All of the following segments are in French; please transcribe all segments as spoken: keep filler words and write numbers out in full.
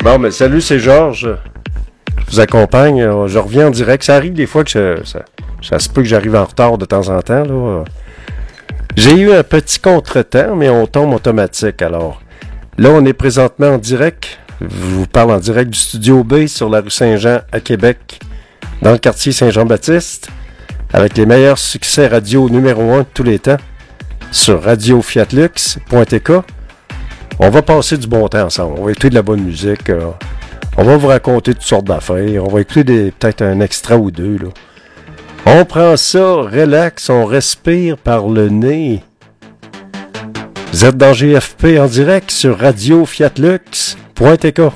Bon, mais salut, c'est Georges. Je vous accompagne. Je reviens en direct. Ça arrive des fois que je, ça, ça se peut que j'arrive en retard de temps en temps. Là. J'ai eu un petit contretemps, mais on tombe automatique. Alors, là, on est présentement en direct. Je vous parle en direct du Studio B sur la rue Saint-Jean à Québec, dans le quartier Saint-Jean-Baptiste, avec les meilleurs succès radio numéro un de tous les temps, sur radio fiat lux point t k. On va passer du bon temps ensemble. On va écouter de la bonne musique. Euh, on va vous raconter toutes sortes d'affaires. On va écouter des, peut-être un extra ou deux. Là. On prend ça, relax, on respire par le nez. Vous êtes dans G F P en direct sur radio fiat lux point t k.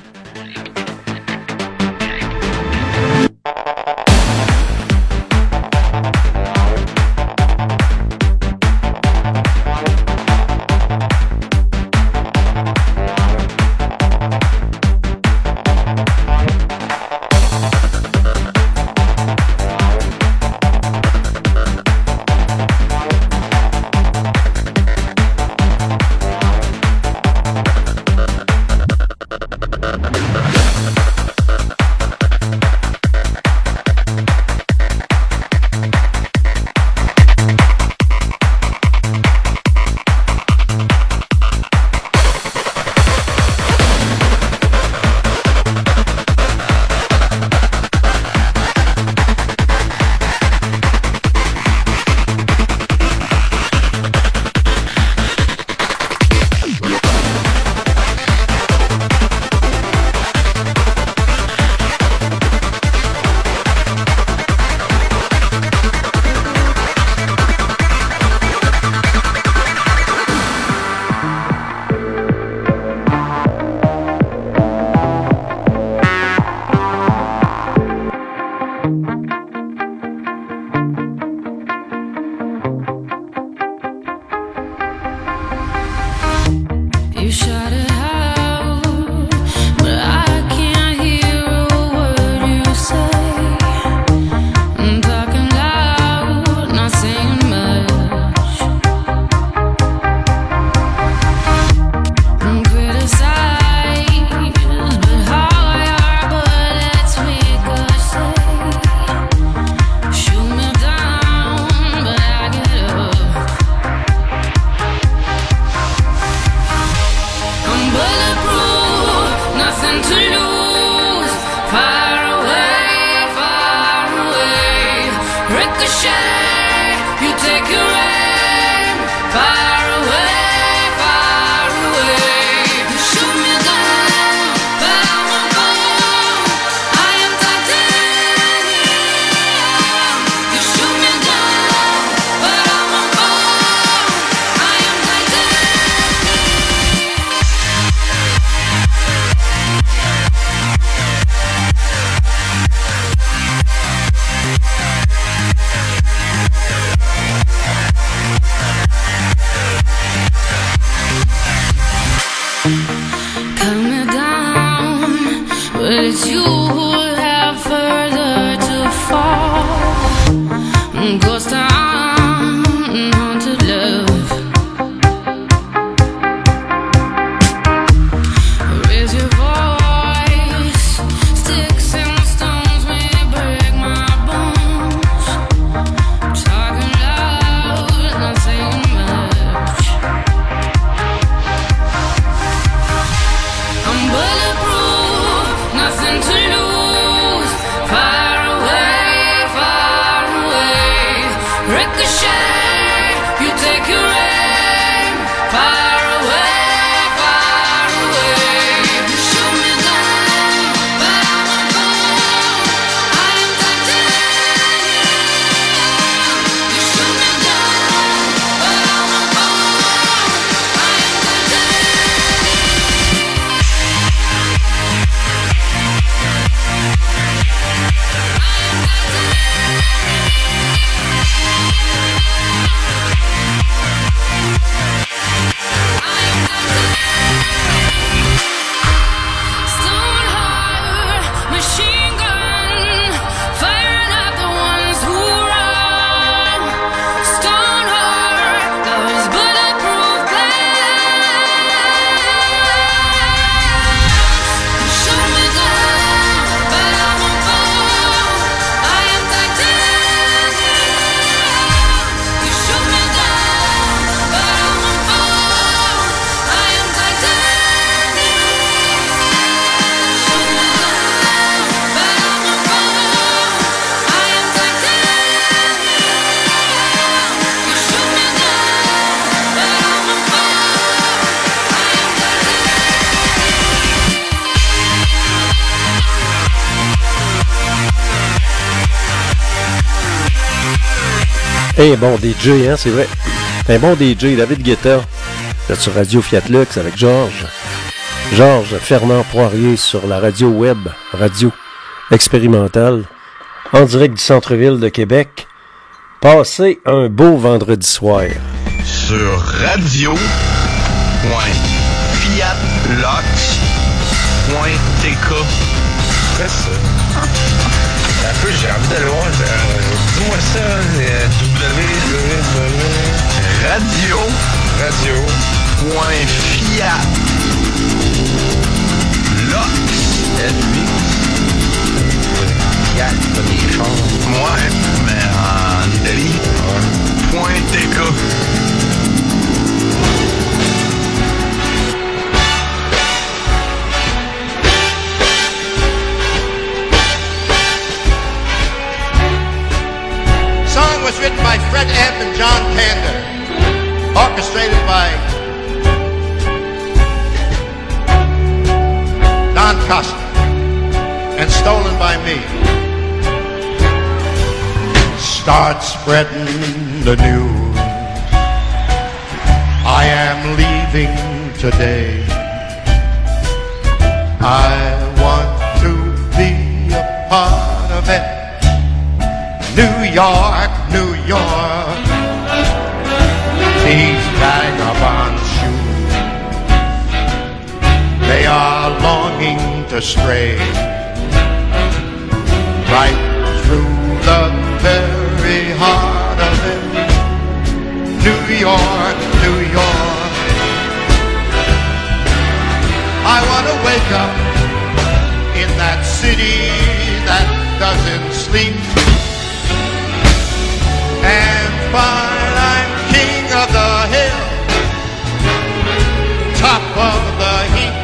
Un bon D J, hein, c'est vrai. Un bon D J, David Guetta. Vous êtes sur Radio Fiat Lux avec Georges. Georges Fernand Poirier sur la radio web, radio expérimentale, en direct du centre-ville de Québec. Passez un beau vendredi soir. Sur radio point fiat lux point t k. C'est ça. Un peu, j'ai envie d'aller voir. Euh, dis-moi ça, euh, www. Radio. Radio. Point fiat. Lux. Fiat, pas des chars. Ouais, mais en Italie. Ouais. Point T K. Song was written by Fred Ebb and John Kander, orchestrated by Don Costa, and stolen by me. Start spreading the news. I am leaving today. I want to be a part of it. New York, New York, these vagabond shoes, they are longing to stray right through the very heart of it. New York, New York, I want to wake up in that city that doesn't sleep and find I'm king of the hill, top of the heap.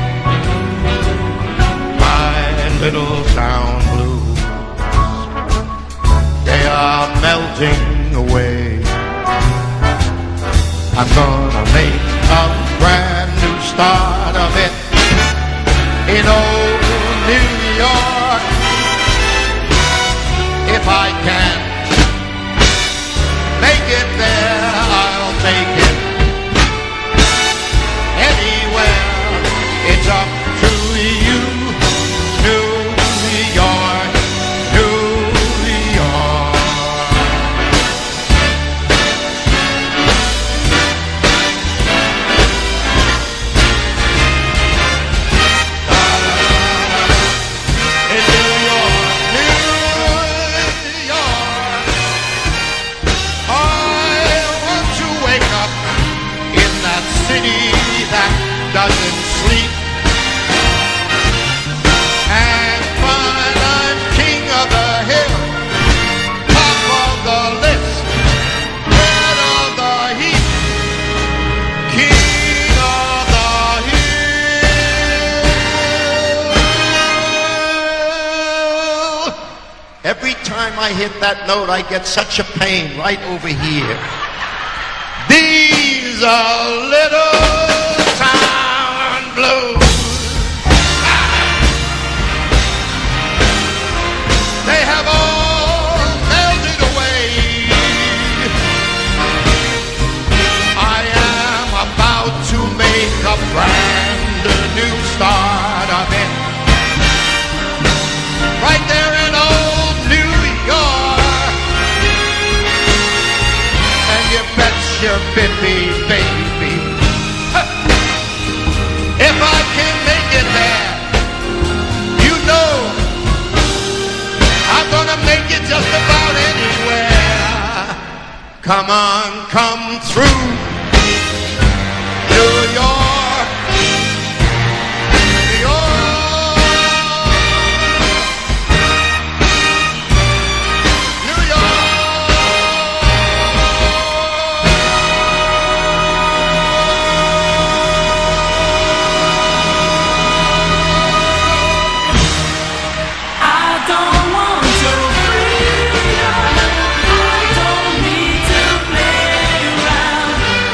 My little town blues, they are melting away. I'm gonna make a brand new start of it in old New York. If I can make it there, I'll take it anywhere. It's up to you, New York, New York. In New York, New York, I want to wake up in that city that doesn't sleep and find I'm king of the hill, top of the list, head of the heap, king of the hill. Every time I hit that note, I get such a pain right over here. These are little town blues. They have all melted away. I am about to make a brand new start of it. Right there in old New York. And you bet your bippy baby, if I can make it there, you know I'm gonna make it just about anywhere. Come on, come through New York, New York, New York. I don't want your freedom. I don't need to play around.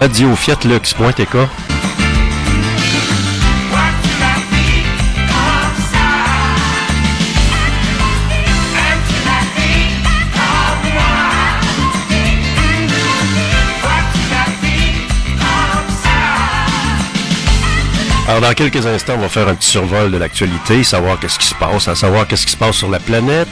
radio fiat lux point t k. Alors, dans quelques instants, on va faire un petit survol de l'actualité, savoir qu'est-ce qui se passe, à savoir qu'est-ce qui se passe sur la planète.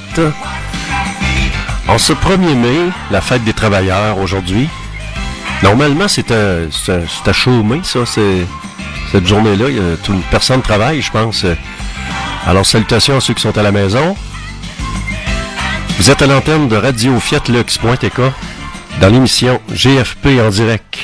En ce premier mai, la fête des travailleurs aujourd'hui. Normalement, c'est un, c'est un, c'est à chômer, ça. C'est, cette journée-là, il y a toute, personne ne travaille, je pense. Alors, salutations à ceux qui sont à la maison. Vous êtes à l'antenne de radio fiat lux point t k dans l'émission G F P en direct.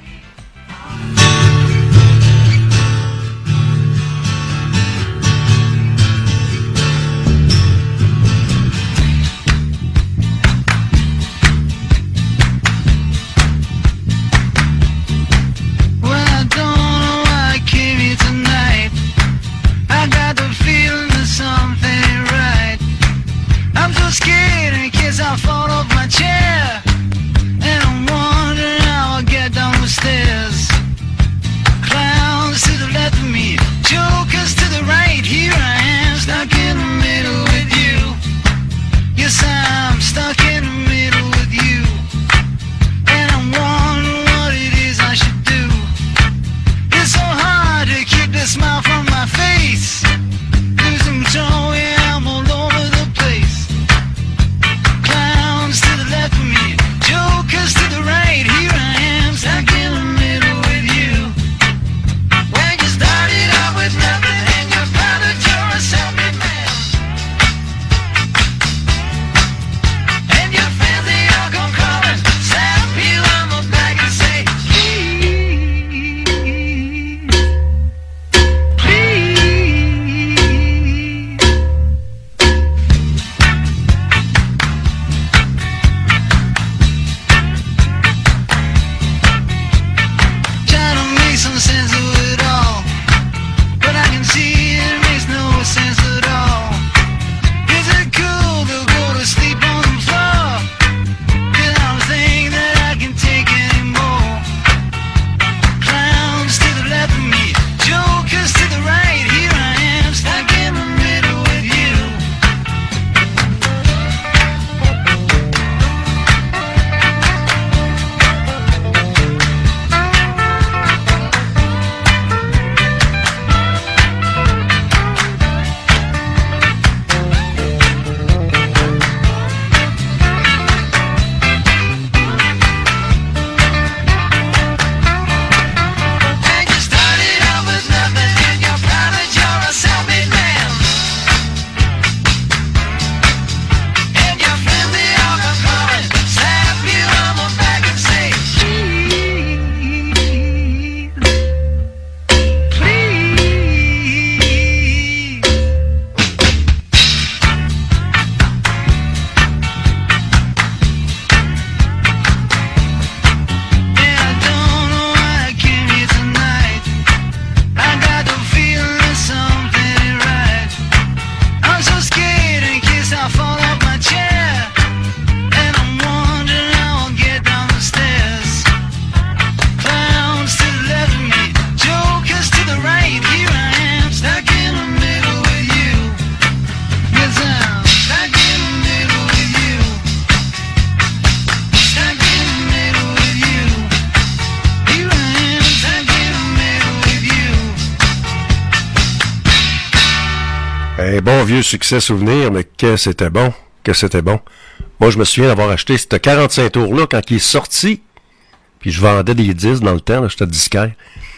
Un bon vieux succès souvenir, mais que c'était bon, que c'était bon. Moi, je me souviens d'avoir acheté ce quarante-cinq tours-là quand il est sorti. Puis je vendais des disques dans le temps, là, j'étais disquaire.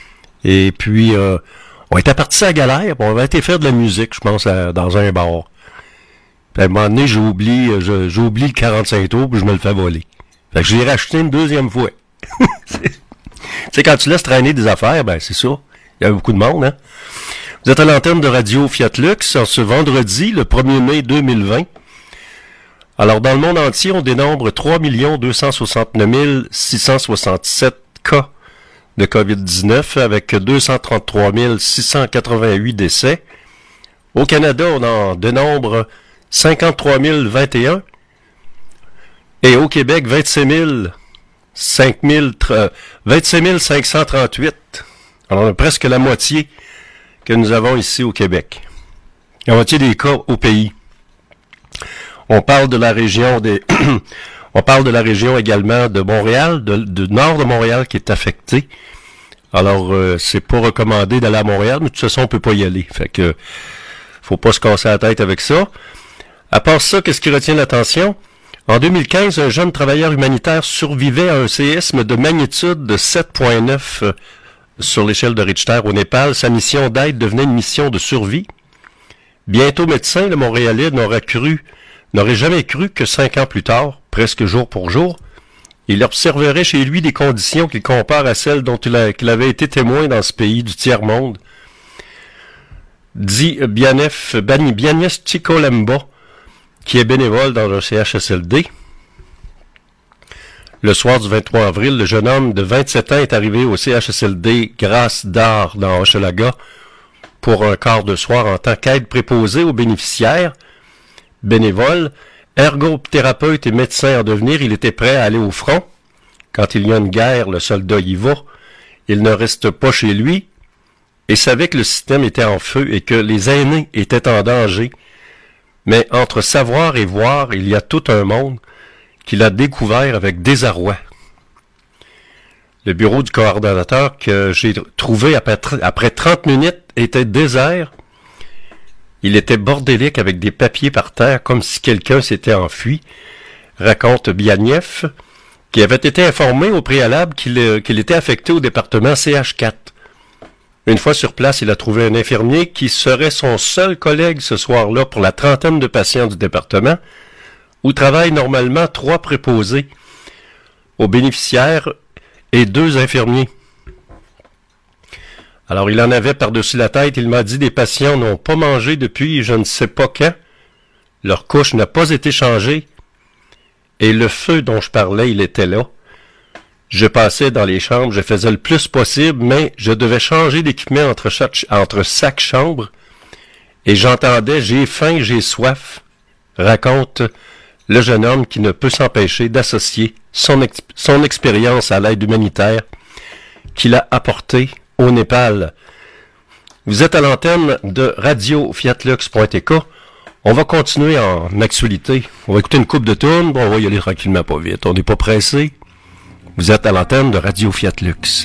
Et puis, euh, on était partis à la galère, puis on avait été faire de la musique, je pense, à, dans un bar. Puis à un moment donné, j'oublie, je, j'oublie le quarante-cinq tours, puis je me le fais voler. Fait que je l'ai racheté une deuxième fois. Tu sais, quand tu laisses traîner des affaires, ben c'est ça. Il y a beaucoup de monde, hein. Vous êtes à l'antenne de Radio Fiat Lux en ce vendredi, le premier mai deux mille vingt. Alors, dans le monde entier, on dénombre trois millions deux cent soixante-neuf mille six cent soixante-sept cas de covid dix-neuf avec deux cent trente-trois mille six cent quatre-vingt-huit décès. Au Canada, on en dénombre cinquante-trois mille vingt et un. Et au Québec, vingt-six mille cinq mille, vingt-cinq mille cinq cent trente-huit. Alors, on a presque la moitié que nous avons ici au Québec. La moitié des cas au pays. On parle de la région des... on parle de la région également de Montréal, de, de nord de Montréal qui est affectée. Alors, euh, c'est pas recommandé d'aller à Montréal, mais de toute façon, on peut pas y aller. Fait que, faut pas se casser la tête avec ça. À part ça, qu'est-ce qui retient l'attention? En deux mille quinze, un jeune travailleur humanitaire survivait à un séisme de magnitude de sept virgule neuf euh, sur l'échelle de Richter au Népal. Sa mission d'aide devenait une mission de survie. Bientôt médecin, le Montréalais n'aurait cru, n'aurait jamais cru que cinq ans plus tard, presque jour pour jour, il observerait chez lui des conditions qu'il compare à celles dont il, a, qu'il avait été témoin dans ce pays du tiers-monde. Dit Bianef, Bianef Chikolemba, qui est bénévole dans un C H S L D. Le soir du vingt-trois avril, le jeune homme de vingt-sept ans est arrivé au C H S L D Grâce d'Art dans Hochelaga pour un quart de soir en tant qu'aide préposée aux bénéficiaires. Bénévole, ergothérapeute et médecin en devenir, il était prêt à aller au front. Quand il y a une guerre, le soldat y va. Il ne reste pas chez lui et savait que le système était en feu et que les aînés étaient en danger. Mais entre savoir et voir, il y a tout un monde qu'il a découvert avec désarroi. Le bureau du coordonnateur que j'ai trouvé après trente minutes était désert. Il était bordélique avec des papiers par terre comme si quelqu'un s'était enfui, raconte Bianef, qui avait été informé au préalable qu'il, qu'il était affecté au département C H quatre. Une fois sur place, il a trouvé un infirmier qui serait son seul collègue ce soir-là pour la trentaine de patients du département, où travaillent normalement trois préposés aux bénéficiaires et deux infirmiers. Alors, il en avait par-dessus la tête. Il m'a dit, des patients n'ont pas mangé depuis je ne sais pas quand. Leur couche n'a pas été changée. Et le feu dont je parlais, il était là. Je passais dans les chambres, je faisais le plus possible, mais je devais changer d'équipement entre chaque, entre chaque chambre. Et j'entendais, j'ai faim, j'ai soif, raconte le jeune homme qui ne peut s'empêcher d'associer son, ex- son expérience à l'aide humanitaire qu'il a apportée au Népal. Vous êtes à l'antenne de radio fiatlux point t k. On va continuer en actualité. On va écouter une coupe de tunes. Bon, on va y aller tranquillement, pas vite. On n'est pas pressé. Vous êtes à l'antenne de Radio Fiatlux.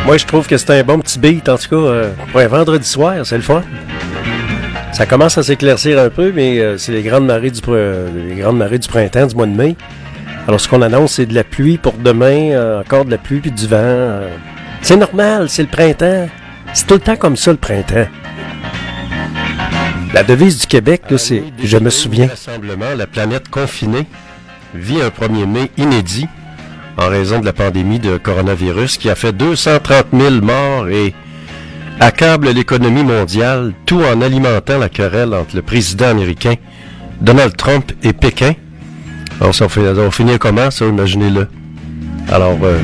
Moi, je trouve que c'est un bon petit beat, en tout cas, euh, pour un vendredi soir, c'est le fun. Ça commence à s'éclaircir un peu, mais euh, c'est les grandes marées du euh, les grandes marées du printemps, du mois de mai. Alors, ce qu'on annonce, c'est de la pluie pour demain, euh, encore de la pluie puis du vent. Euh. C'est normal, c'est le printemps. C'est tout le temps comme ça, le printemps. La devise du Québec, là, c'est « Je me souviens ». Rassemblement, la planète confinée vit un premier mai inédit en raison de la pandémie de coronavirus qui a fait deux cent trente mille morts et accable l'économie mondiale, tout en alimentant la querelle entre le président américain Donald Trump et Pékin. Alors, ça va finir comment, ça, imaginez-le. Alors, euh...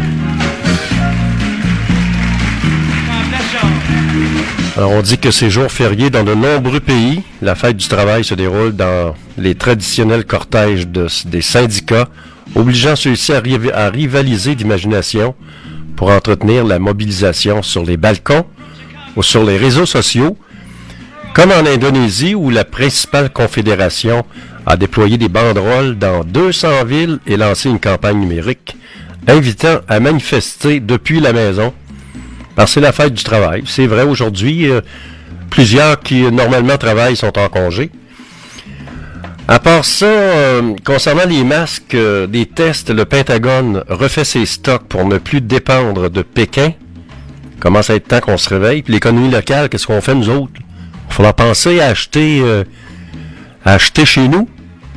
Alors, on dit que ces jours fériés dans de nombreux pays, la fête du travail se déroule dans les traditionnels cortèges de, des syndicats, obligeant ceux-ci à, riv- à rivaliser d'imagination pour entretenir la mobilisation sur les balcons ou sur les réseaux sociaux, comme en Indonésie où la principale confédération a déployé des banderoles dans deux cents villes et lancé une campagne numérique invitant à manifester depuis la maison. Alors, c'est la fête du travail. C'est vrai, aujourd'hui, euh, plusieurs qui normalement travaillent sont en congé. À part ça, euh, concernant les masques, euh, des tests, le Pentagone refait ses stocks pour ne plus dépendre de Pékin. Commence à être temps qu'on se réveille. Puis l'économie locale, qu'est-ce qu'on fait nous autres? Il faudra penser à acheter, euh, à acheter chez nous.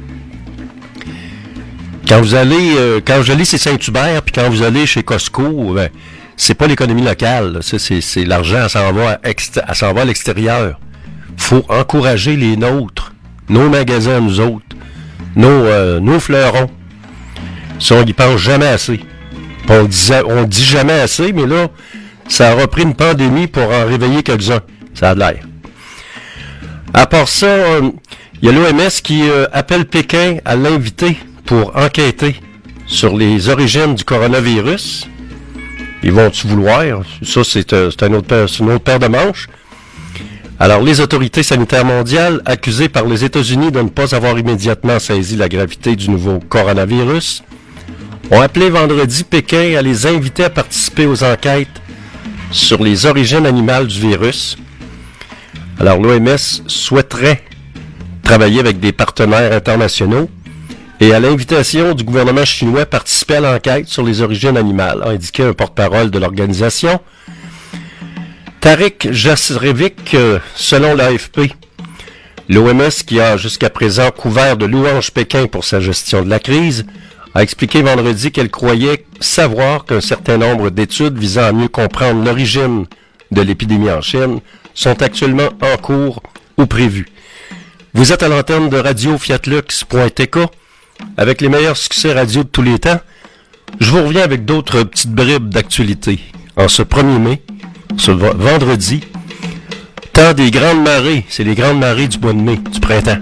Quand vous allez, euh, quand vous allez chez Saint-Hubert, puis quand vous allez chez Costco, ben, c'est pas l'économie locale. Là. C'est, c'est, c'est l'argent, elle s'en va à, ext- elle s'en va à l'extérieur. Faut encourager les nôtres, nos magasins à nous autres, nos, euh, nos fleurons. Ça, on n'y pense jamais assez. On disait, on dit jamais assez, mais là, ça a repris une pandémie pour en réveiller quelques-uns. Ça a de l'air. À part ça, il euh, y a l'O M S qui euh, appelle Pékin à l'inviter pour enquêter sur les origines du coronavirus. Ils vont-tu vouloir? Ça, c'est, euh, c'est, un autre paire, c'est une autre paire de manches. Alors, les autorités sanitaires mondiales, accusées par les États-Unis de ne pas avoir immédiatement saisi la gravité du nouveau coronavirus, ont appelé vendredi Pékin à les inviter à participer aux enquêtes sur les origines animales du virus. Alors, l'O M S souhaiterait travailler avec des partenaires internationaux et à l'invitation du gouvernement chinois participer à l'enquête sur les origines animales, a indiqué un porte-parole de l'organisation. Tariq Jasrevic, selon l'A F P, l'O M S, qui a jusqu'à présent couvert de louanges Pékin pour sa gestion de la crise, a expliqué vendredi qu'elle croyait savoir qu'un certain nombre d'études visant à mieux comprendre l'origine de l'épidémie en Chine sont actuellement en cours ou prévues. Vous êtes à l'antenne de radio fiat lux point t k avec les meilleurs succès radio de tous les temps. Je vous reviens avec d'autres petites bribes d'actualité. En ce premier mai, ce vendredi, temps des grandes marées, c'est les grandes marées du mois de mai, du printemps.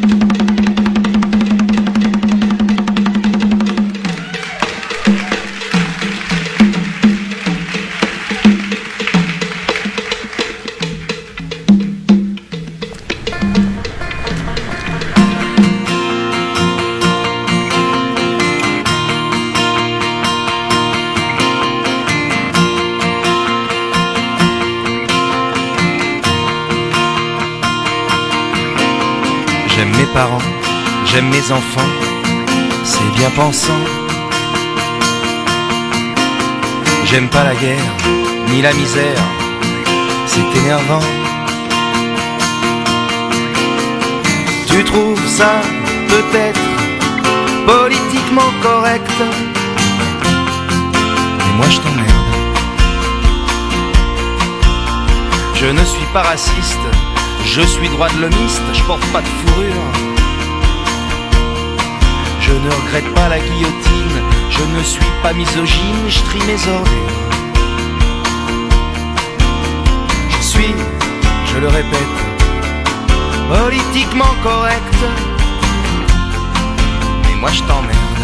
J'aime mes parents, j'aime mes enfants, c'est bien pensant. J'aime pas la guerre, ni la misère, c'est énervant. Tu trouves ça peut-être politiquement correct, mais moi je t'emmerde. Je ne suis pas raciste, je suis droit de l'homiste, je porte pas de fourrure. Je ne regrette pas la guillotine, je ne suis pas misogyne, je trie mes ordures. Je suis, je le répète, politiquement correct, mais moi je t'emmerde.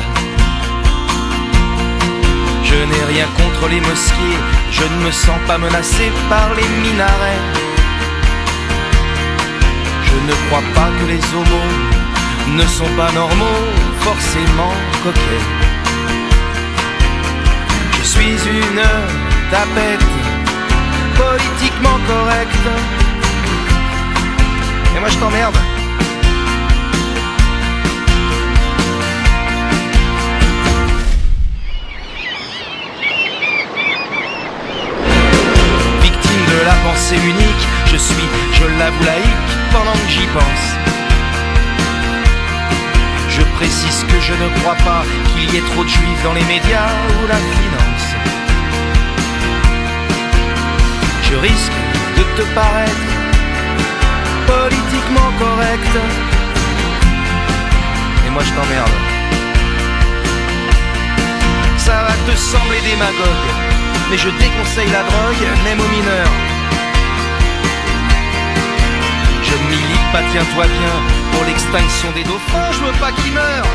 Je n'ai rien contre les mosquées, je ne me sens pas menacé par les minarets. Je ne crois pas que les homos ne sont pas normaux, forcément coquets. Je suis une tapette, politiquement correct. Et moi je t'emmerde. Victime de la pensée unique, je suis, je l'avoue, laïque pendant que j'y pense. Je précise que je ne crois pas qu'il y ait trop de juifs dans les médias ou la finance. Je risque de te paraître politiquement correct. Et moi je t'emmerde. Ça va te sembler démagogue, mais je déconseille la drogue, même aux mineurs. Je ne milite pas, tiens-toi bien, pour l'extinction des dauphins, je veux pas qu'ils meurent.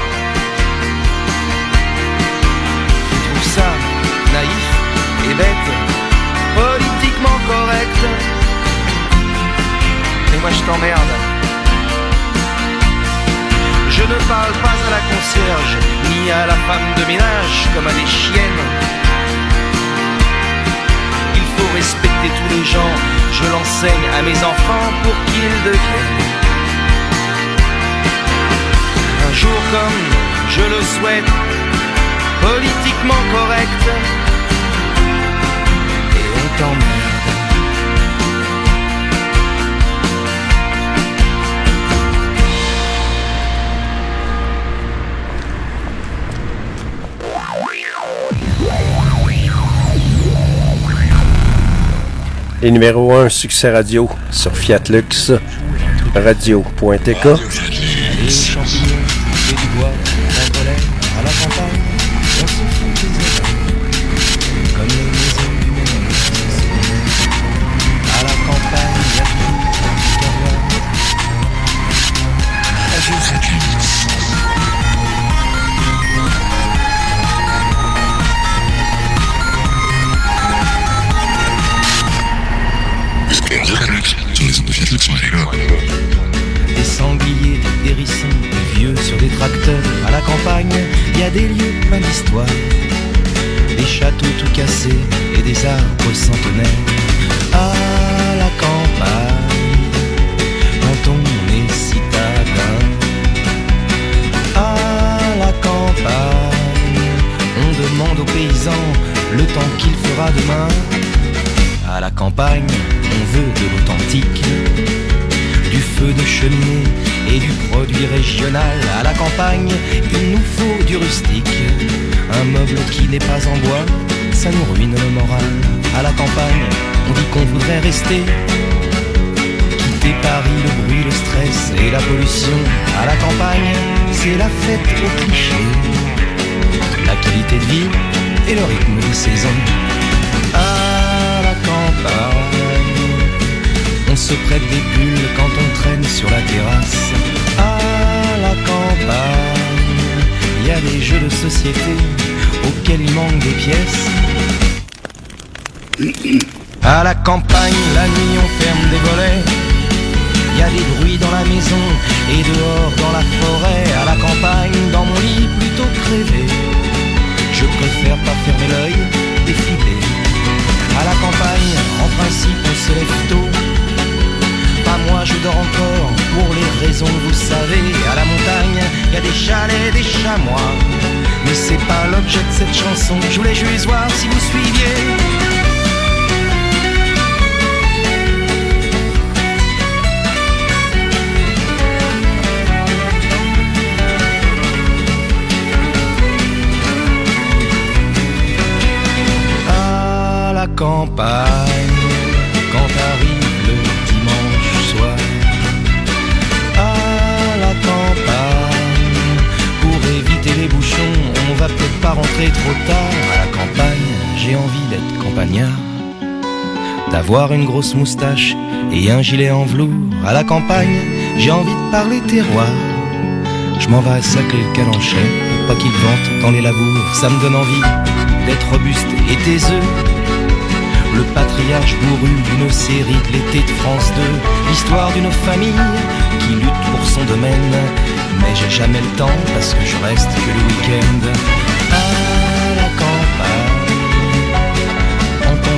Tu trouves ça naïf et bête, politiquement correct. Et moi je t'emmerde. Je ne parle pas à la concierge, ni à la femme de ménage, comme à des chiennes. Il faut respecter tous les gens, je l'enseigne à mes enfants pour qu'ils deviennent un jour comme je le souhaite, politiquement correct. Et on t'emmerde. Et numéro un, succès radio sur Fiat Lux, radio point t k. Les champignons, et du bois, en colère, à la campagne, on se fout des oreilles, comme les maisons du ménage. À la campagne, il y a toujours du terroir. Radio Satellite. Des sangliers, des hérissons, des vieux sur des tracteurs. À la campagne, il y a des lieux pleins d'histoire, des châteaux tout cassés et des arbres centenaires. À la campagne, quand on est citadin. À la campagne, on demande aux paysans le temps qu'il fera demain. À la campagne, on veut de l'authentique, du feu de cheminée et du produit régional. À la campagne, il nous faut du rustique, un meuble qui n'est pas en bois, ça nous ruine le moral. À la campagne, on dit qu'on voudrait rester, quitter Paris, le bruit, le stress et la pollution. À la campagne, c'est la fête au cliché, la qualité de vie et le rythme des saisons. À la campagne, on se prête des bulles quand on traîne sur la terrasse. À la campagne, il y a des jeux de société auxquels il manque des pièces. À la campagne, la nuit on ferme des volets, il y a des bruits dans la maison et dehors dans la forêt. À la campagne, dans mon lit plutôt crevé, je préfère pas fermer l'œil, défiler. À la campagne, en principe on se lève tôt, pas moi je dors encore, pour les raisons que vous savez. À la montagne, il y a des chalets, des chamois, mais c'est pas l'objet de cette chanson, je voulais juste voir si vous suiviez. À la campagne, quand arrive le dimanche soir. À la campagne, pour éviter les bouchons, on va peut-être pas rentrer trop tard. À la campagne, j'ai envie d'être campagnard, d'avoir une grosse moustache et un gilet en velours. À la campagne, j'ai envie de parler terroir, je m'en vais sacler le calanchais pour pas qu'il vente dans les labours. Ça me donne envie d'être robuste et taiseux, le patriarche bourru d'une série de l'été de France deux, l'histoire d'une famille qui lutte pour son domaine. Mais j'ai jamais le temps parce que je reste que le week-end. À la campagne,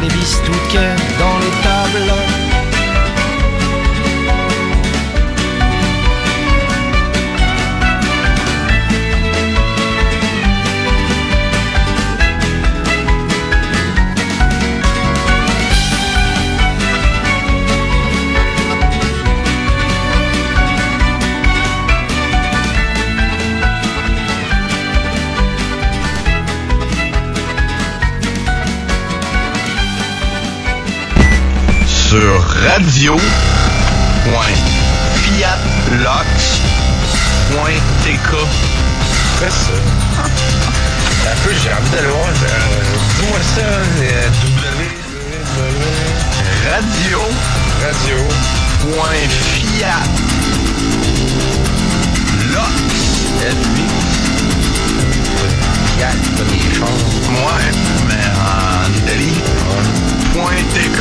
des bistouquets dans les tables. Sur radio point fiat lox point t k. Quoi ça? Un peu, j'ai envie d'aller voir. Euh, Dis-moi ça, euh, W. Radio Radio. point fiat lox. L-huit. Fiat, pas des chars. Ouais, mais en Italie. Point t k.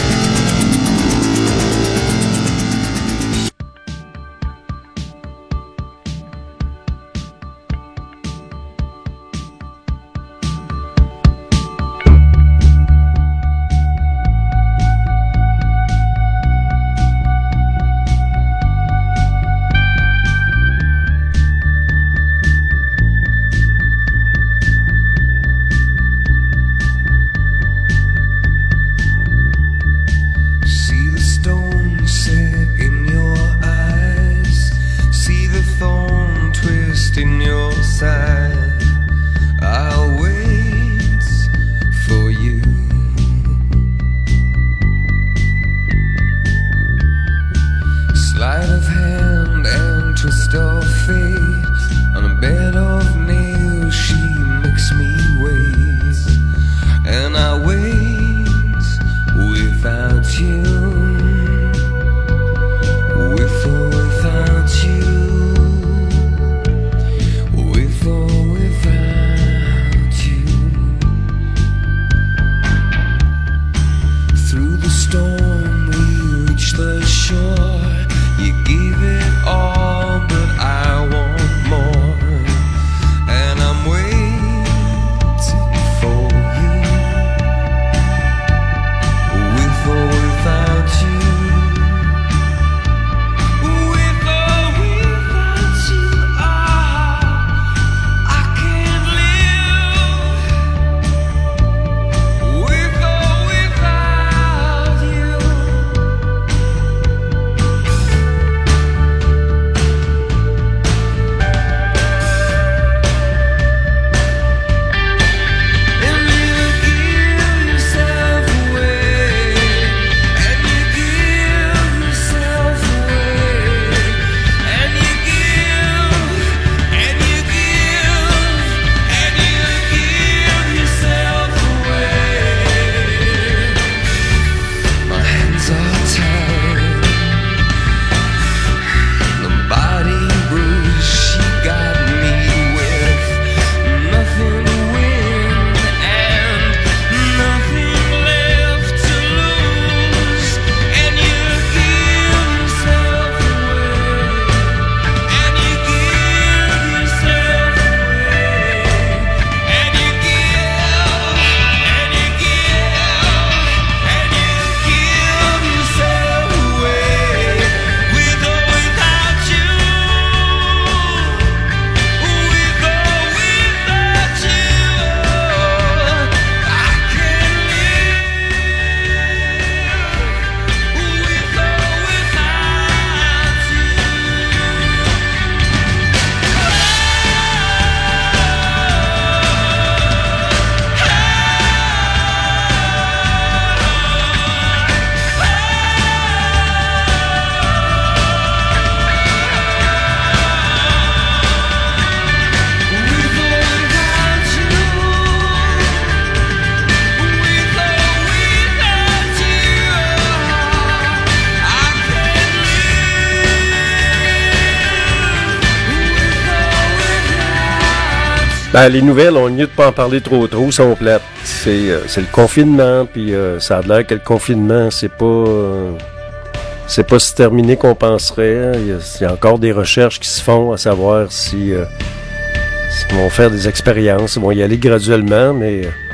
Ben, les nouvelles, on mieux de pas en parler trop trop, sont plates. C'est, euh, c'est le confinement, puis euh, ça a l'air que le confinement, c'est pas... Euh, c'est pas si terminé qu'on penserait. Hein. Il, y a, il y a encore des recherches qui se font à savoir si... Euh, s'ils vont faire des expériences. Ils vont y aller graduellement, mais... Euh,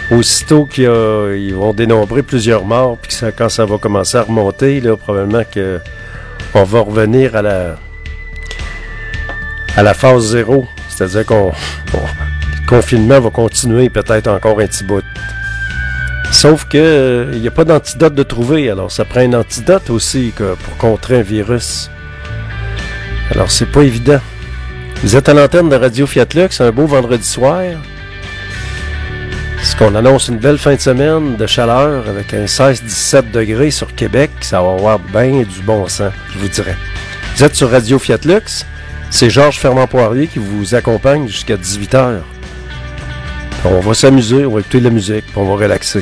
aussitôt qu'ils ils vont dénombrer plusieurs morts, puis que ça, quand ça va commencer à remonter, là, probablement que on va revenir à la à la phase zéro. C'est-à-dire qu'on bon, le confinement va continuer peut-être encore un petit bout. Sauf que euh, il n'y a pas d'antidote de trouver, alors ça prend un antidote aussi que, pour contrer un virus. Alors c'est pas évident. Vous êtes à l'antenne de Radio Fiat Lux, un beau vendredi soir. Ce qu'on annonce une belle fin de semaine de chaleur avec un seize à dix-sept degrés sur Québec. Ça va avoir bien du bon sens, je vous dirais. Vous êtes sur Radio Fiat Lux. C'est Georges Fermand-Poirier qui vous accompagne jusqu'à dix-huit heures. On va s'amuser, on va écouter de la musique, puis on va relaxer.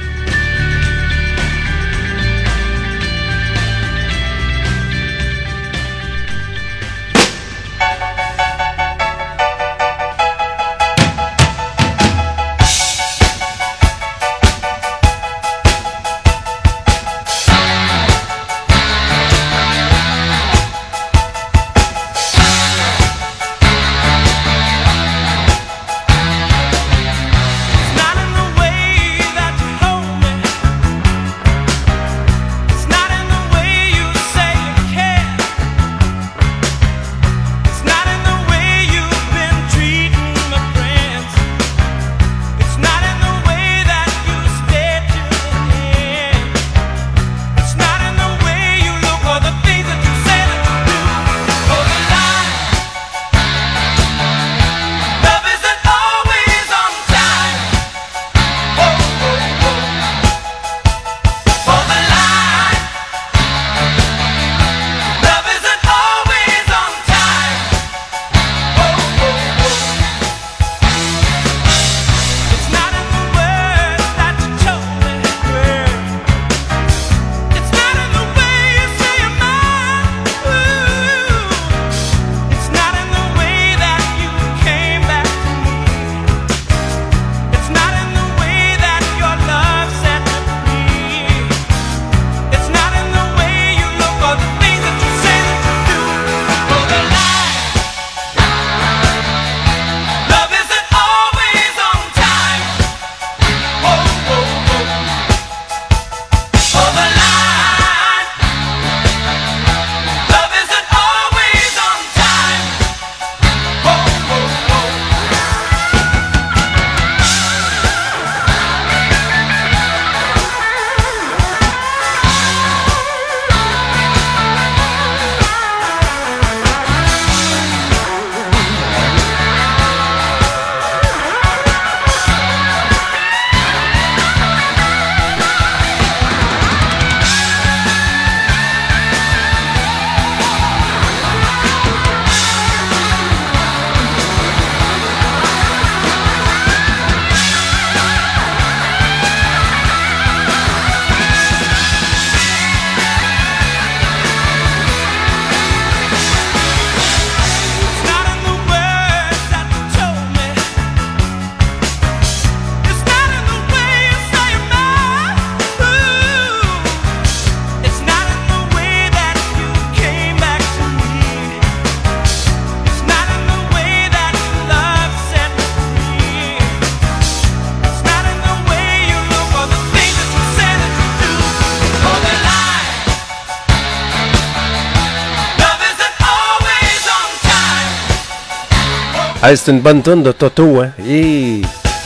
Hey, c'est une bonne tonne de Toto, hein? Hey.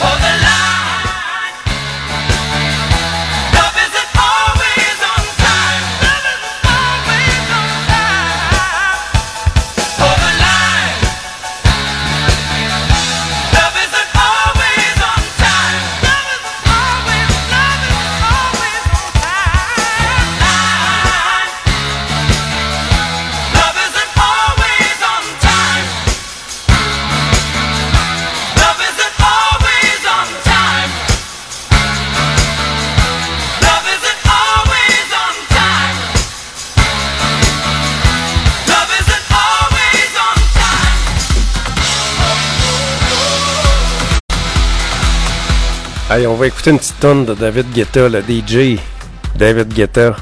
Allez, on va écouter une petite tonne de David Guetta, le D J David Guetta.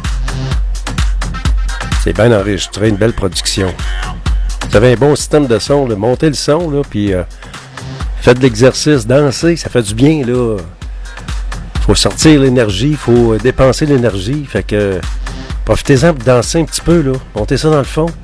C'est bien enregistré, une belle production. Vous avez un bon système de son, là. Montez le son, là, puis euh, faites de l'exercice, dansez, ça fait du bien, là. faut sortir l'énergie, faut dépenser l'énergie. Fait que profitez-en pour danser un petit peu, là. Montez ça dans le fond.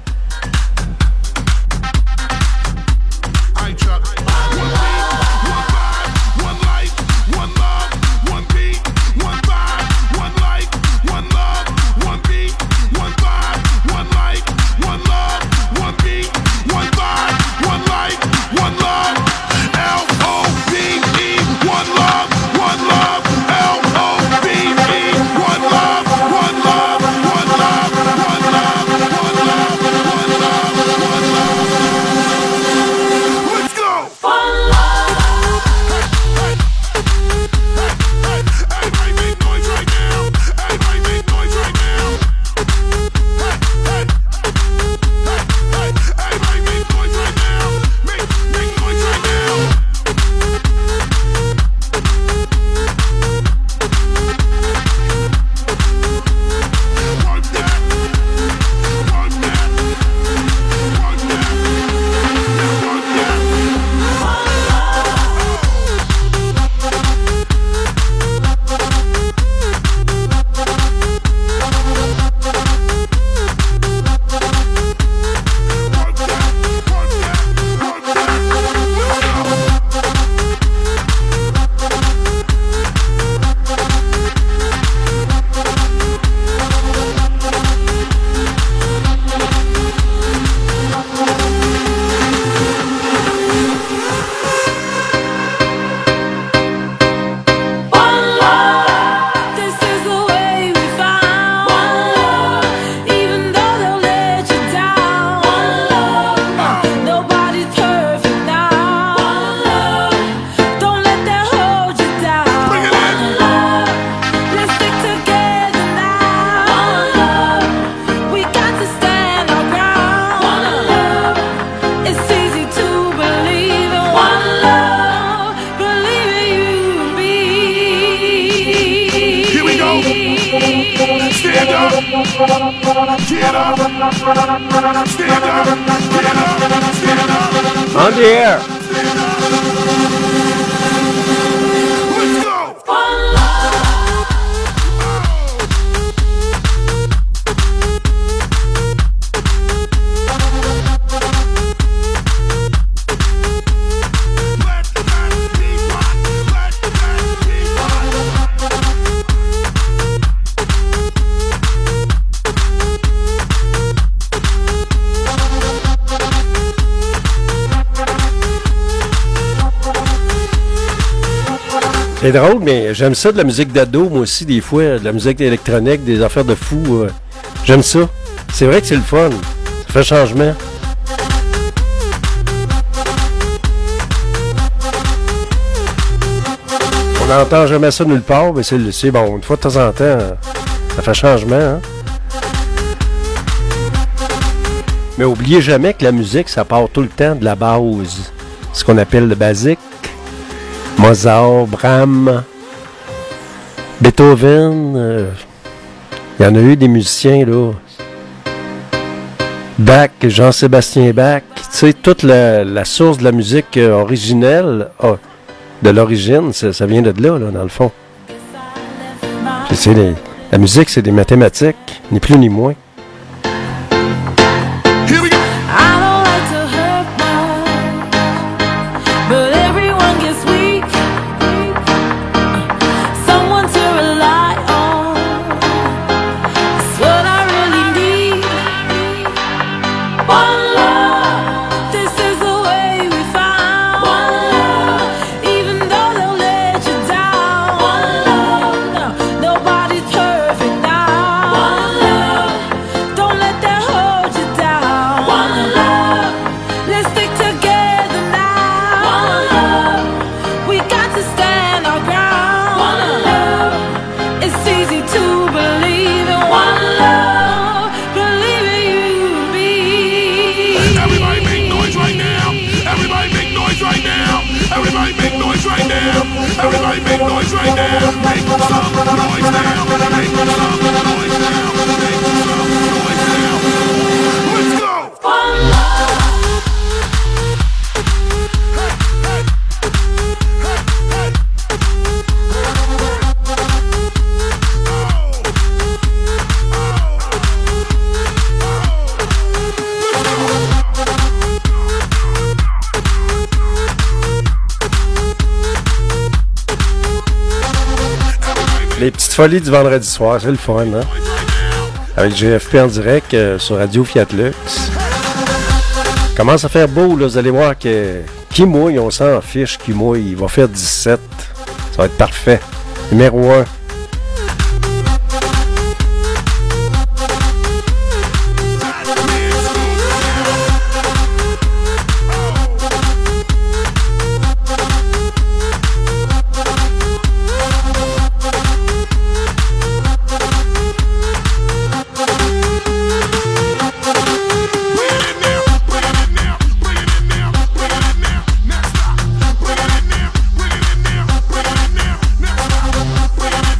On the air. C'est drôle, mais j'aime ça de la musique d'ado, moi aussi, des fois, de la musique électronique, des affaires de fou. Euh, j'aime ça. C'est vrai que c'est le fun. Ça fait changement. On n'entend jamais ça nulle part, mais c'est, c'est bon. Une fois de temps en temps, ça fait changement. Hein? Mais oubliez jamais que la musique, ça part tout le temps de la base. Ce qu'on appelle le basique. Mozart, Brahms, Beethoven, il euh, y en a eu des musiciens, là. Bach, Jean-Sébastien Bach, tu sais, toute la, la source de la musique euh, originelle, oh, de l'origine, ça, ça vient de là, là, dans le fond. Tu sais, les, la musique, c'est des mathématiques, ni plus ni moins. Everybody make noise right now. Make some noise now. Make some noise now. Make some noise now. Let's go. One love. Hey, hey, hey, hey. folie du vendredi soir, c'est le fun, hein? Avec G F P en direct euh, sur Radio Fiat Lux. Commence à faire beau, là, vous allez voir que qui mouille, on s'en fiche, qui mouille, il va faire dix-sept. Ça va être parfait. Numéro un. Put it in there.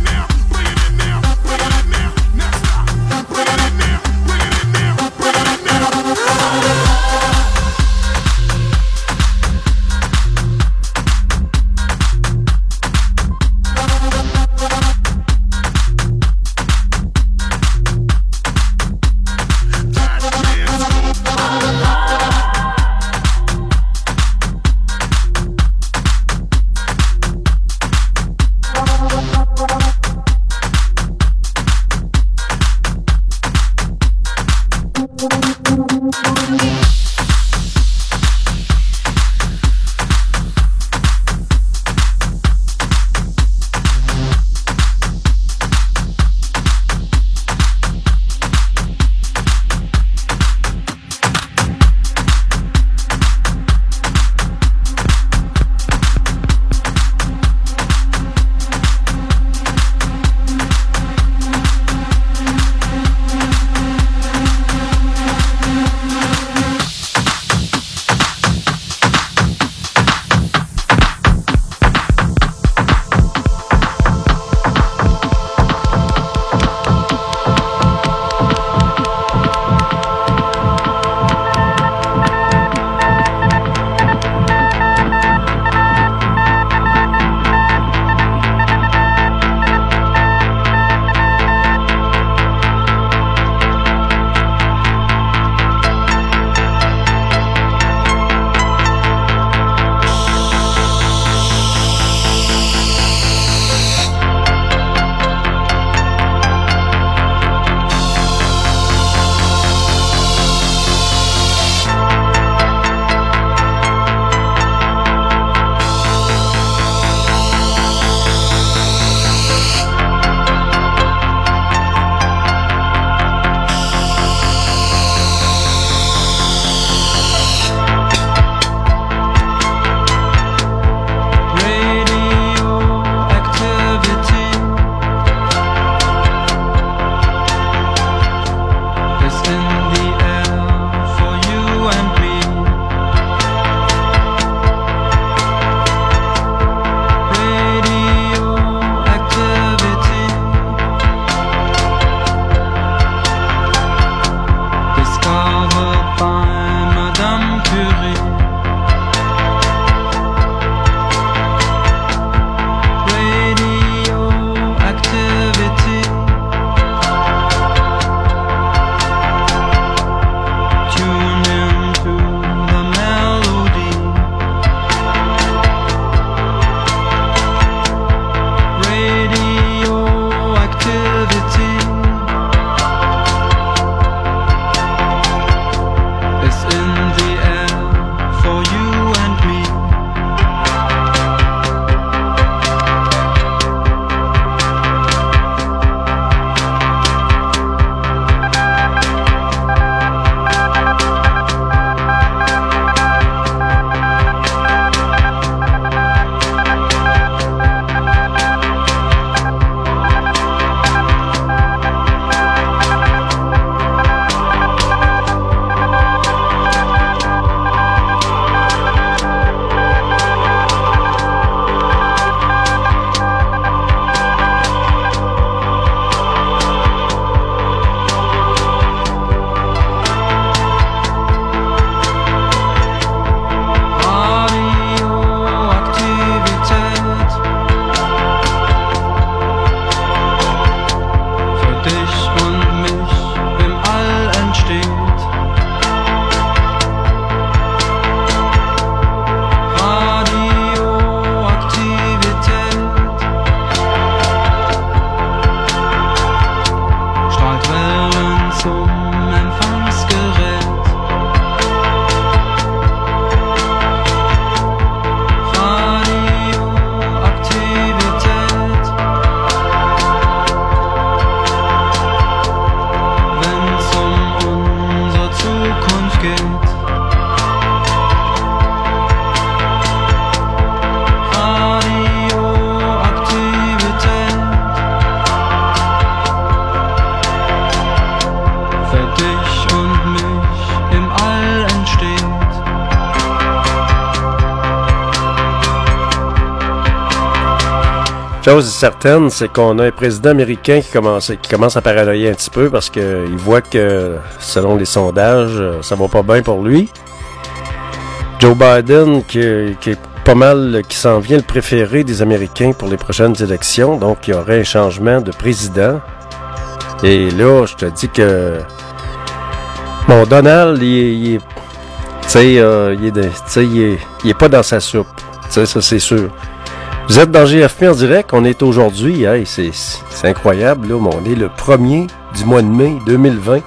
Chose certaine, c'est qu'on a un président américain qui commence, qui commence à paranoïer un petit peu parce qu'il voit que, selon les sondages, ça va pas bien pour lui. Joe Biden, qui, qui est pas mal, qui s'en vient le préféré des Américains pour les prochaines élections, donc il y aurait un changement de président. Et là, je te dis que bon, Donald, il, il est, tu sais, euh, il est, de, tu sais, il est, il est pas dans sa soupe, tu sais, ça c'est sûr. Vous êtes dans G F P en direct, on est aujourd'hui, hey, c'est, c'est incroyable, là, mais on est le premier du mois de mai deux mille vingt.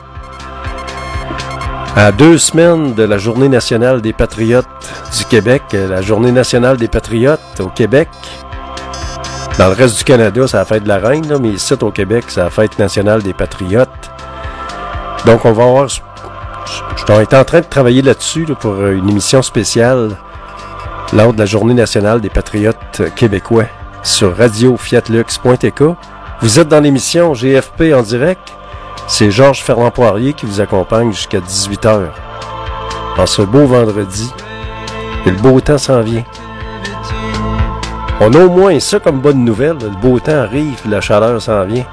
À deux semaines de la Journée nationale des patriotes du Québec, la Journée nationale des patriotes au Québec. Dans le reste du Canada, c'est la fête de la reine, là, mais ici au Québec, c'est la fête nationale des patriotes. Donc on va avoir... Je suis en train de travailler là-dessus là, pour une émission spéciale lors de la Journée nationale des patriotes québécois sur radio fiat lux point t k. Vous êtes dans l'émission G F P en direct. C'est Georges Ferland Poirier qui vous accompagne jusqu'à dix-huit heures. En ce beau vendredi. Et le beau temps s'en vient. On a au moins ça comme bonne nouvelle. Le beau temps arrive, la chaleur s'en vient.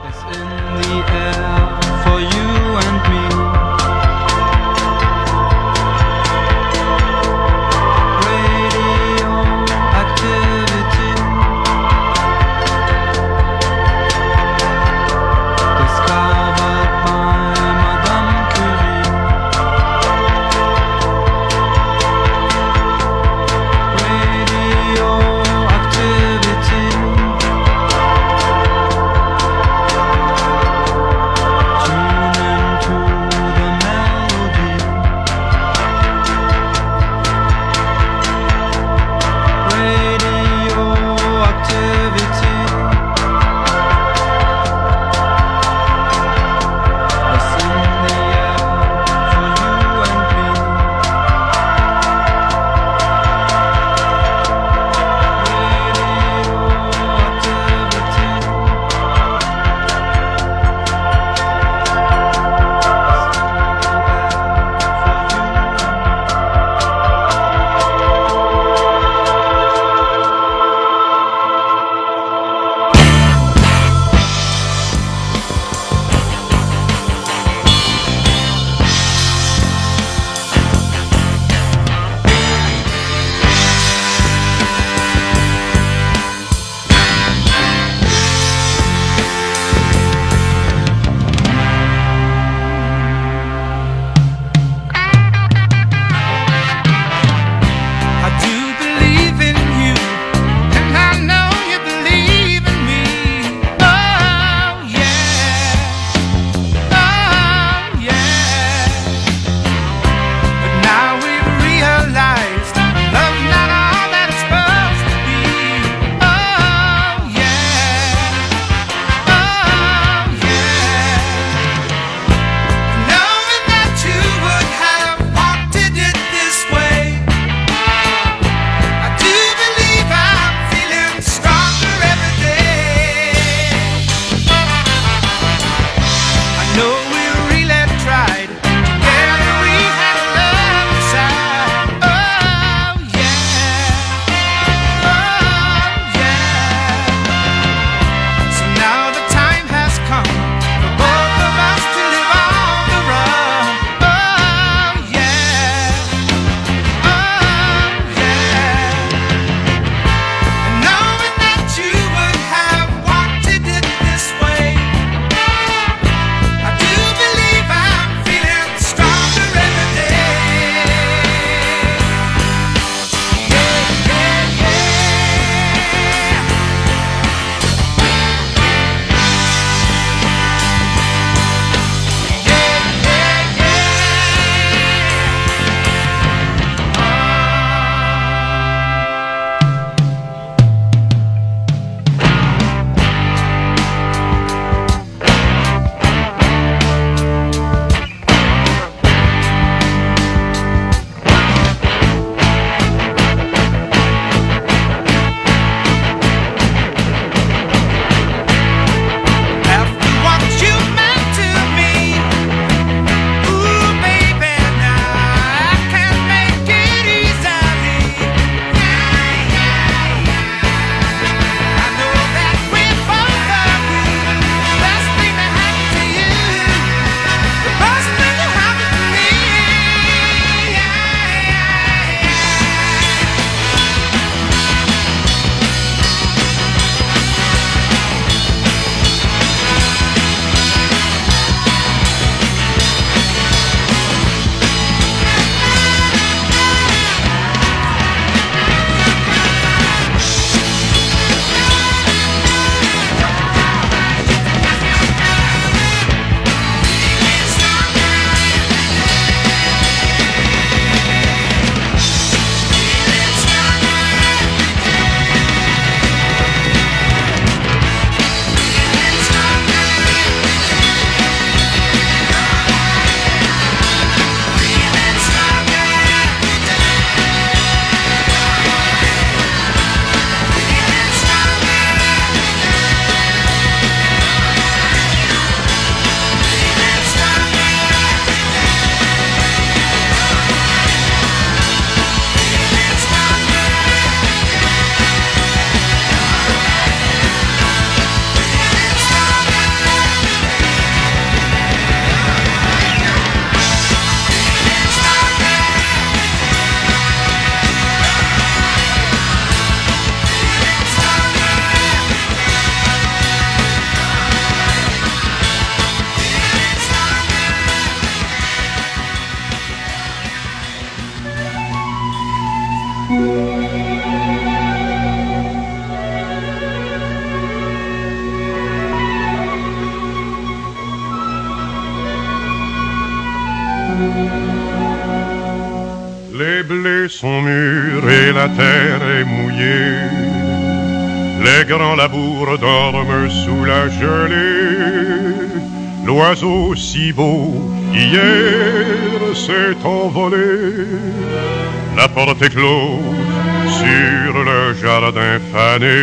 Les blés sont mûrs et la terre est mouillée. Les grands labours dorment sous la gelée. L'oiseau si beau hier s'est envolé. La porte est close sur le jardin fané.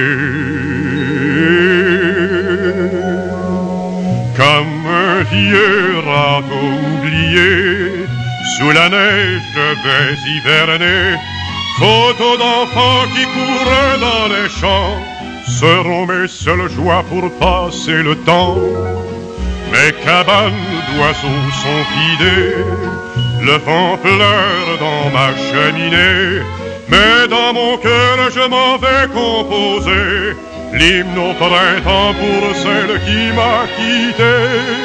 Comme un vieux radeau oublié, sous la neige je vais hiverner. Photos d'enfants qui courent dans les champs seront mes seules joies pour passer le temps. Mes cabanes d'oiseaux sont vidées, le vent pleure dans ma cheminée. Mais dans mon cœur je m'en vais composer l'hymne au printemps pour celle qui m'a quitté.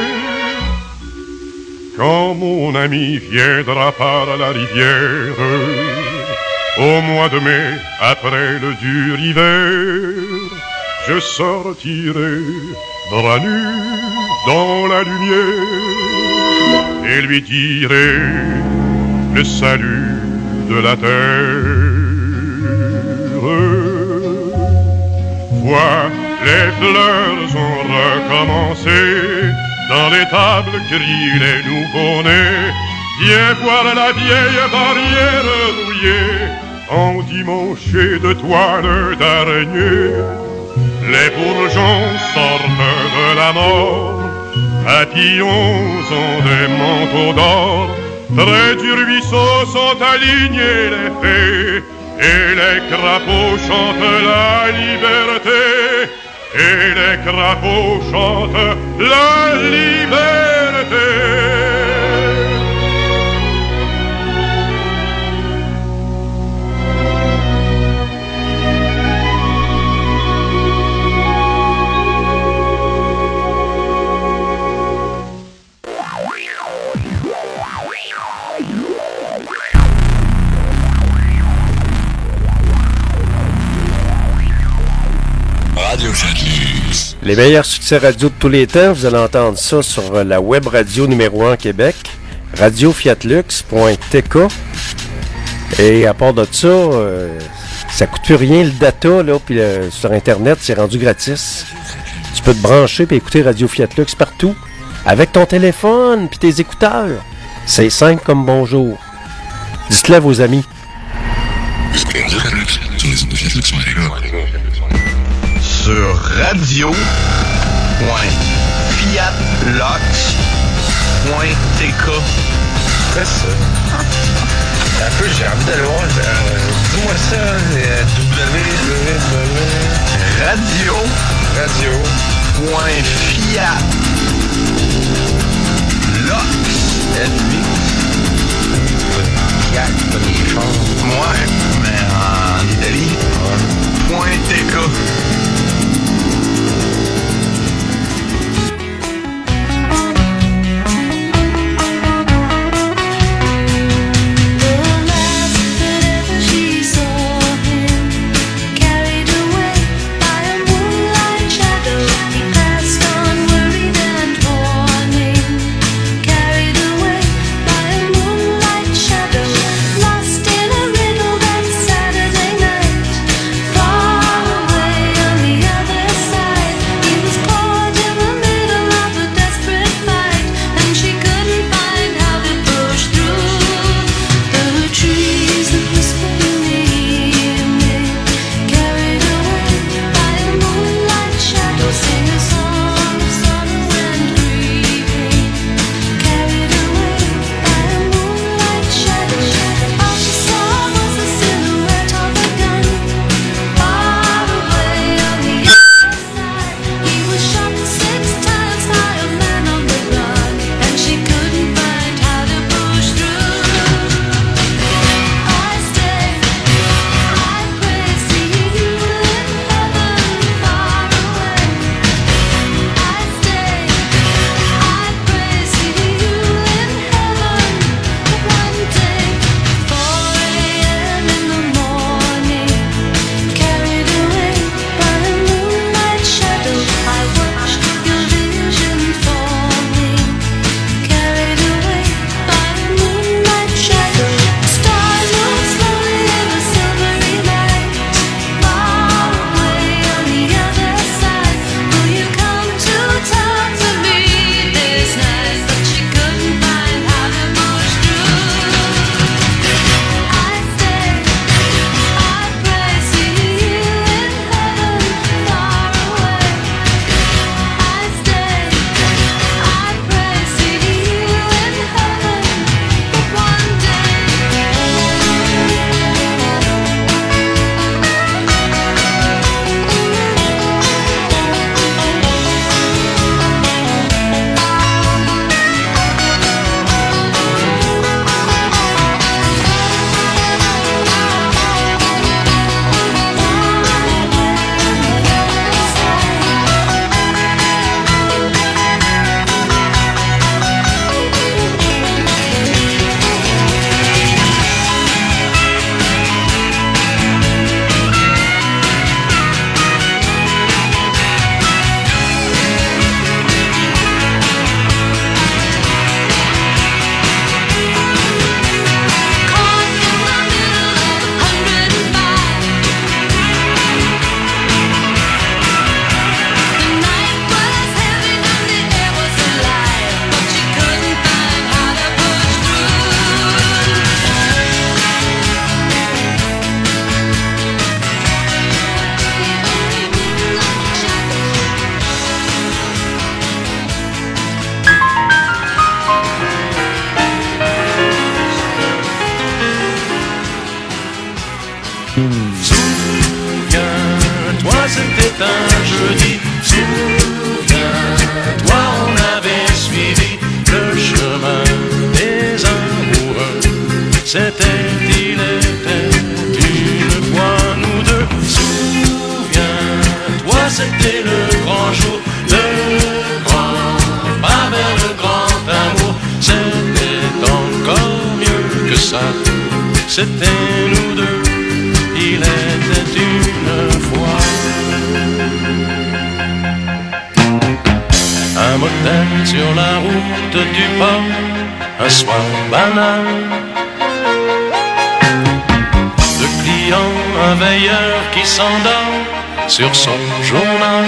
Quand mon ami viendra par la rivière, au mois de mai, après le dur hiver, je sortirai bras nus dans la lumière et lui dirai le salut de la terre. Vois, les fleurs ont recommencé, dans les tables crient les nouveaux-nés. Viens voir la vieille barrière rouillée, endimanchée de toiles d'araignée. Les bourgeons sortent de la mort, papillons ont des manteaux d'or. Près du ruisseau sont alignés les fées, et les crapauds chantent la liberté. Et les crapauds chantent la liberté. Les meilleurs succès radio de tous les temps, vous allez entendre ça sur la web radio numéro un Québec, radio fiat lux point t k. Et à part de ça, euh, ça coûte plus rien le data, là, puis euh, sur Internet, c'est rendu gratis. Tu peux te brancher et écouter Radio Fiat Lux partout, avec ton téléphone puis tes écouteurs. C'est simple comme bonjour. Dites-le à vos amis. Sur radio point fiat lux point t k. Quoi ça? Un peu, j'ai envie d'aller voir. Euh, dis-moi ça, euh, www. Radio Radio. point fiat lux. Fiat, pas des choses. Ouais, mais en Italie. Point T K. Carried away by a moonlight shadow, he passed on worried un jeudi. Souviens-toi, on avait suivi le chemin des amoureux. C'était, il était une fois nous deux. Souviens-toi, c'était le grand jour, le grand pas vers le grand amour. C'était encore mieux que ça. C'était nous deux, il était une fois. Un motel sur la route du port, un soir banal. Deux clients, un veilleur qui s'endort sur son journal.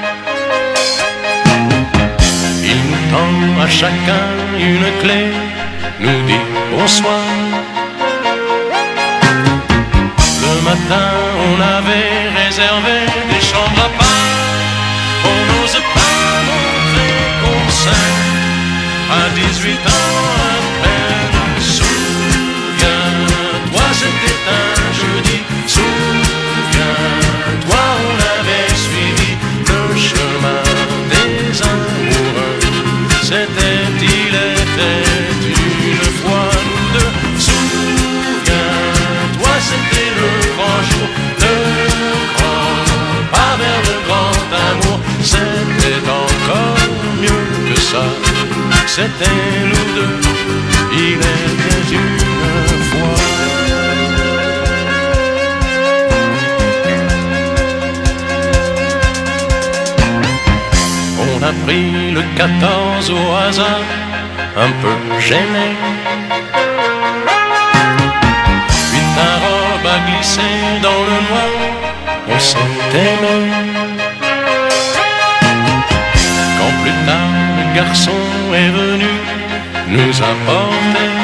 Il nous tend à chacun une clé, nous dit bonsoir. Le matin, on avait réservé des chambres à part. On n'ose pas montrer qu'on s'aime à dix-huit ans à peine. Souviens-toi, c'était un jeudi. Souviens-toi, on avait suivi le chemin des amoureux. C'était, il était une fois nous deux. Souviens-toi, c'était le grand jour, le grand pas vers le grand amour. C'était encore mieux que ça. C'était nous deux, il était une fois. On a pris le quatorze au hasard, un peu gêné. Puis ta robe a glissé dans le noir, on s'est aimé. Quand plus tard le garçon est venu nous apporter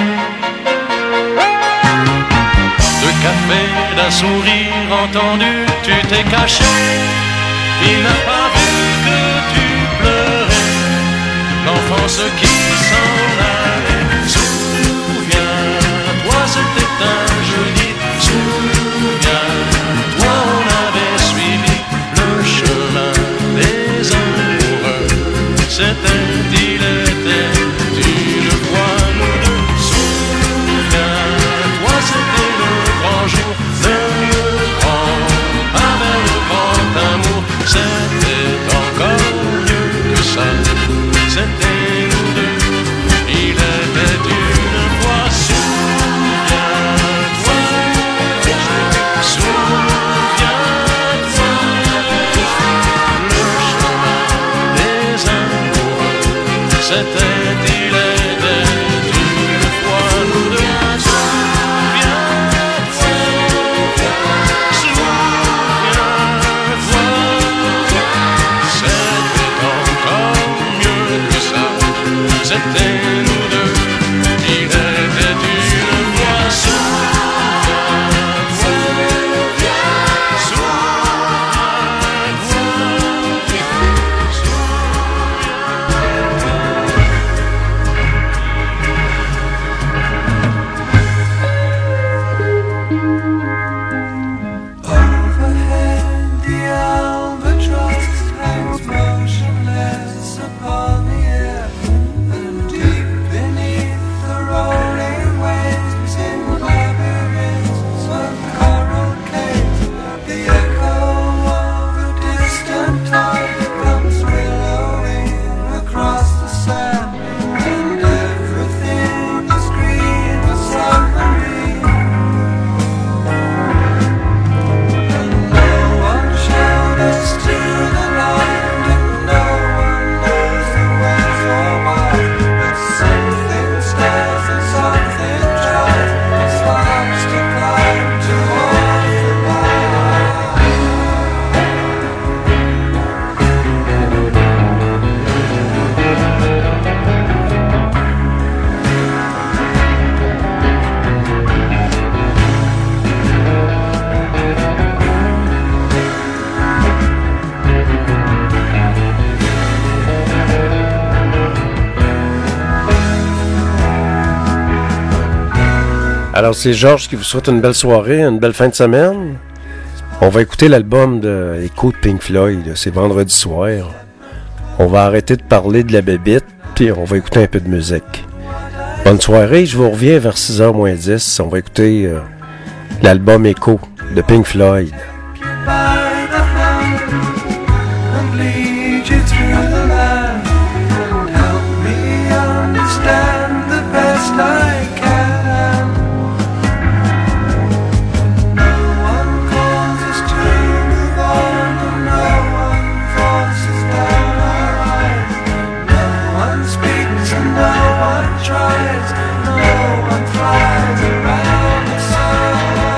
deux cafés, d'un sourire entendu, tu t'es caché. Il n'a pas vu que tu pleurais, l'enfance qui s'en allait. Souviens-toi, c'était un jeudi. Souviens-toi, on avait suivi le chemin des amoureux. C'était, il était une fois nous deux. Souviens-toi, c'était le grand jour, le grand pas vers le grand amour. C'était encore mieux que ça. C'était nous deux, il était une fois. Souviens-toi, souviens-toi, le chemin des amoureux. C'était, il était une fois nous deux. Souviens-toi, souviens-toi, c'était encore mieux que ça. C'était nous deux, il était une fois. Souviens-toi, Overhead, the albatross hangs motionless upon the air, and deep beneath the rolling waves, in labyrinths of coral caves, the echo of a distant tide comes billowing across the sand, and everything is green with submarine. And no one showed us to the light, and no one knows the ways or why, but something stares and something tries, and starts to climb towards the light. Alors, c'est Georges qui vous souhaite une belle soirée, une belle fin de semaine. On va écouter l'album de Echo de Pink Floyd. C'est vendredi soir. On va arrêter de parler de la bébite, puis on va écouter un peu de musique. Bonne soirée, je vous reviens vers six heures moins dix. On va écouter euh, l'album Echo de Pink Floyd. by the hand and lead you through the land and help me understand the best I can. No one calls us to move on and no one forces down our eyes. No one speaks and no one tries. No one flies around the sun.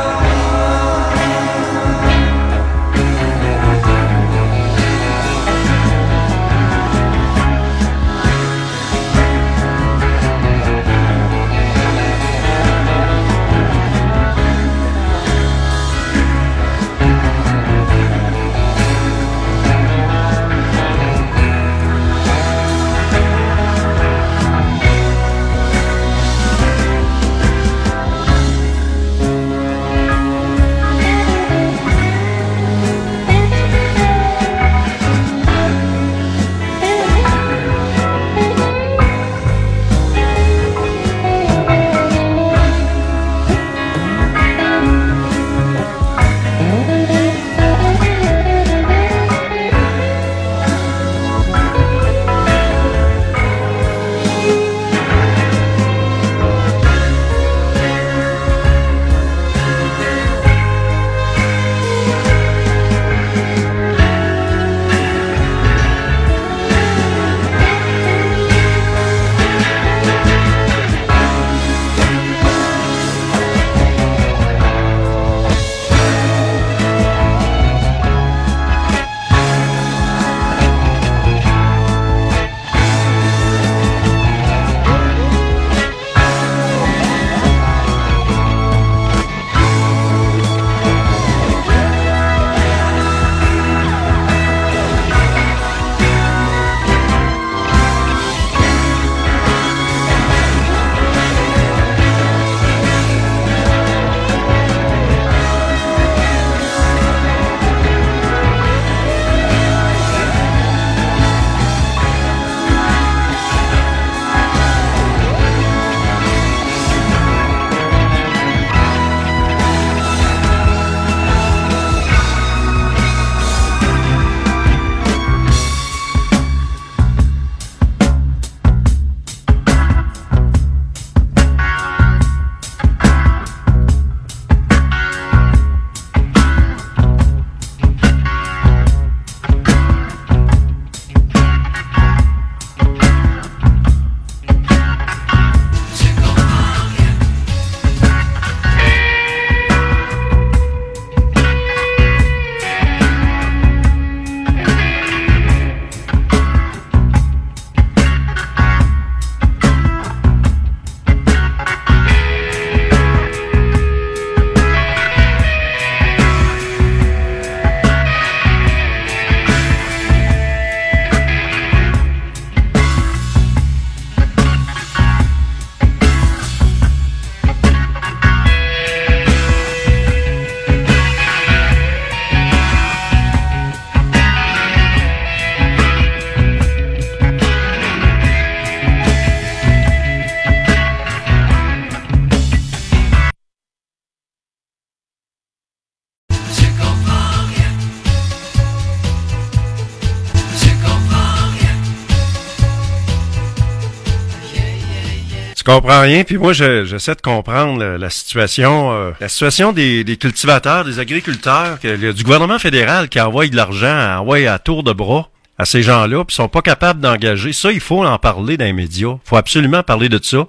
Tu comprends rien, puis moi je, j'essaie de comprendre la, la situation, euh, la situation des, des cultivateurs, des agriculteurs, que, le, du gouvernement fédéral qui envoie de l'argent, envoie à tour de bras à ces gens-là, puis sont pas capables d'engager. Ça, il faut en parler dans les médias. Il faut absolument parler de ça.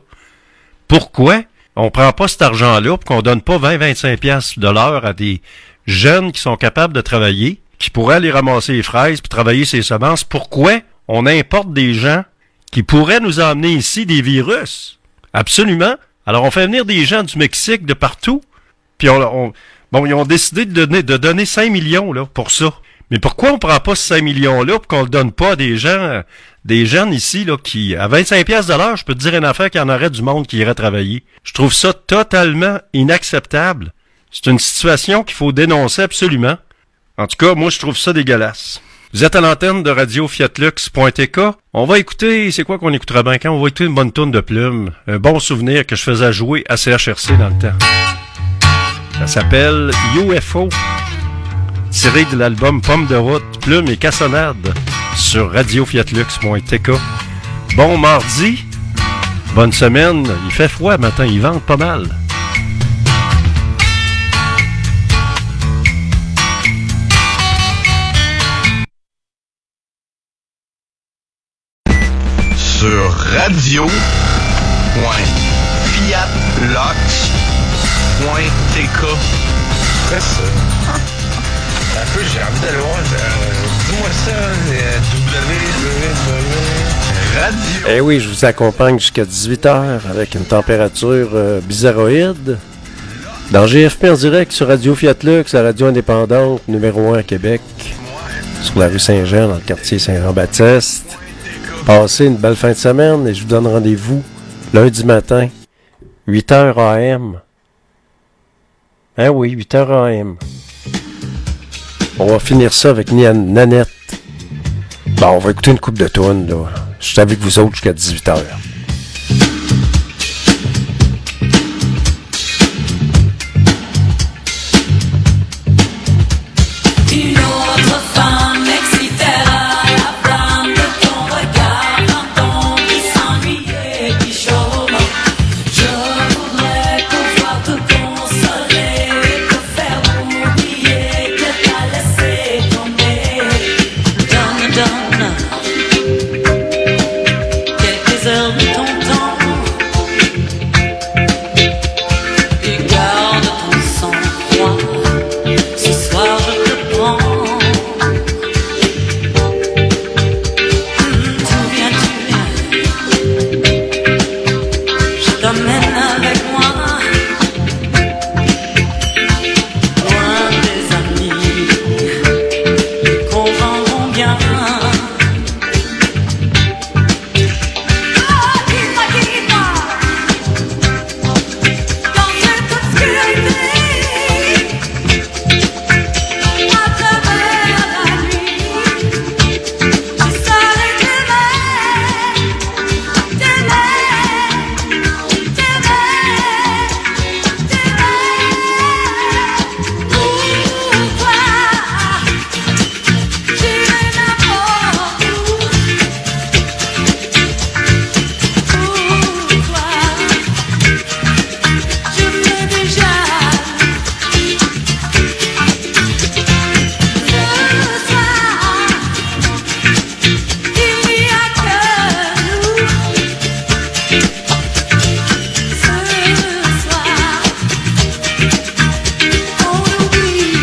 Pourquoi on prend pas cet argent-là puis qu'on donne pas vingt à vingt-cinq piastres de l'heure à des jeunes qui sont capables de travailler, qui pourraient aller ramasser les fraises puis travailler ces semences? Pourquoi on importe des gens qui pourraient nous emmener ici des virus? Absolument. Alors, on fait venir des gens du Mexique, de partout, puis on, on, bon, ils ont décidé de donner, de donner cinq millions là pour ça. Mais pourquoi on prend pas ce cinq millions-là pour qu'on le donne pas à des gens, des jeunes ici, là, qui, à vingt-cinq piastres de l'heure, je peux te dire une affaire qu'il y en aurait du monde qui irait travailler. Je trouve ça totalement inacceptable C'est une situation qu'il faut dénoncer absolument. En tout cas, moi, je trouve ça dégueulasse. Vous êtes à l'antenne de radio fiat lux point t k. On va écouter, c'est quoi qu'on écoutera bien quand? On va écouter une bonne tourne de Plume. Un bon souvenir que je faisais jouer à C H R C dans le temps. Ça s'appelle U F O. Tiré de l'album Pomme de route, Plume et Cassonade sur radio fiat lux point t k. Bon mardi. Bonne semaine. Il fait froid matin, il vente pas mal. Sur radio point fiat lux point t k. Après ça. Un peu, j'ai envie d'aller voir. euh, Dis-moi ça, euh, W W W. Radio. Eh oui, je vous accompagne jusqu'à dix-huit heures avec une température euh, bizarroïde. Dans G F P en direct sur Radio Fiat Lux, la radio indépendante numéro un à Québec, sur la rue Saint-Jean, dans le quartier Saint-Jean-Baptiste. Passez une belle fin de semaine et je vous donne rendez-vous lundi matin, huit heures A M. Hein oui, huit heures A M. On va finir ça avec Nian- Nanette. Bon, on va écouter une coupe de tunes, là. Je suis avec vous autres jusqu'à dix-huit heures. Une autre femme m'excitera, la flamme de ton regard, quand on qui s'ennuyait, qui chôme. Je voudrais pouvoir te consoler, te faire oublier que t'as laissé tomber. Donne, donne quelques heures de ton temps et garde ton sang-froid. Ce soir je te prends. Tu viens, tu viens. Je t'emmène avec moi. Loin des amis qui comprendront bien. Oh, dis-moi, dis-moi, dans cette obscurité. À travers la nuit, je saurai t'aimer, t'aimer, t'aimer, t'aimer. Pour toi, j'irai n'importe où. Pour toi, je fais déjà. Ce soir, il n'y a que nous. Ce soir, on oublie.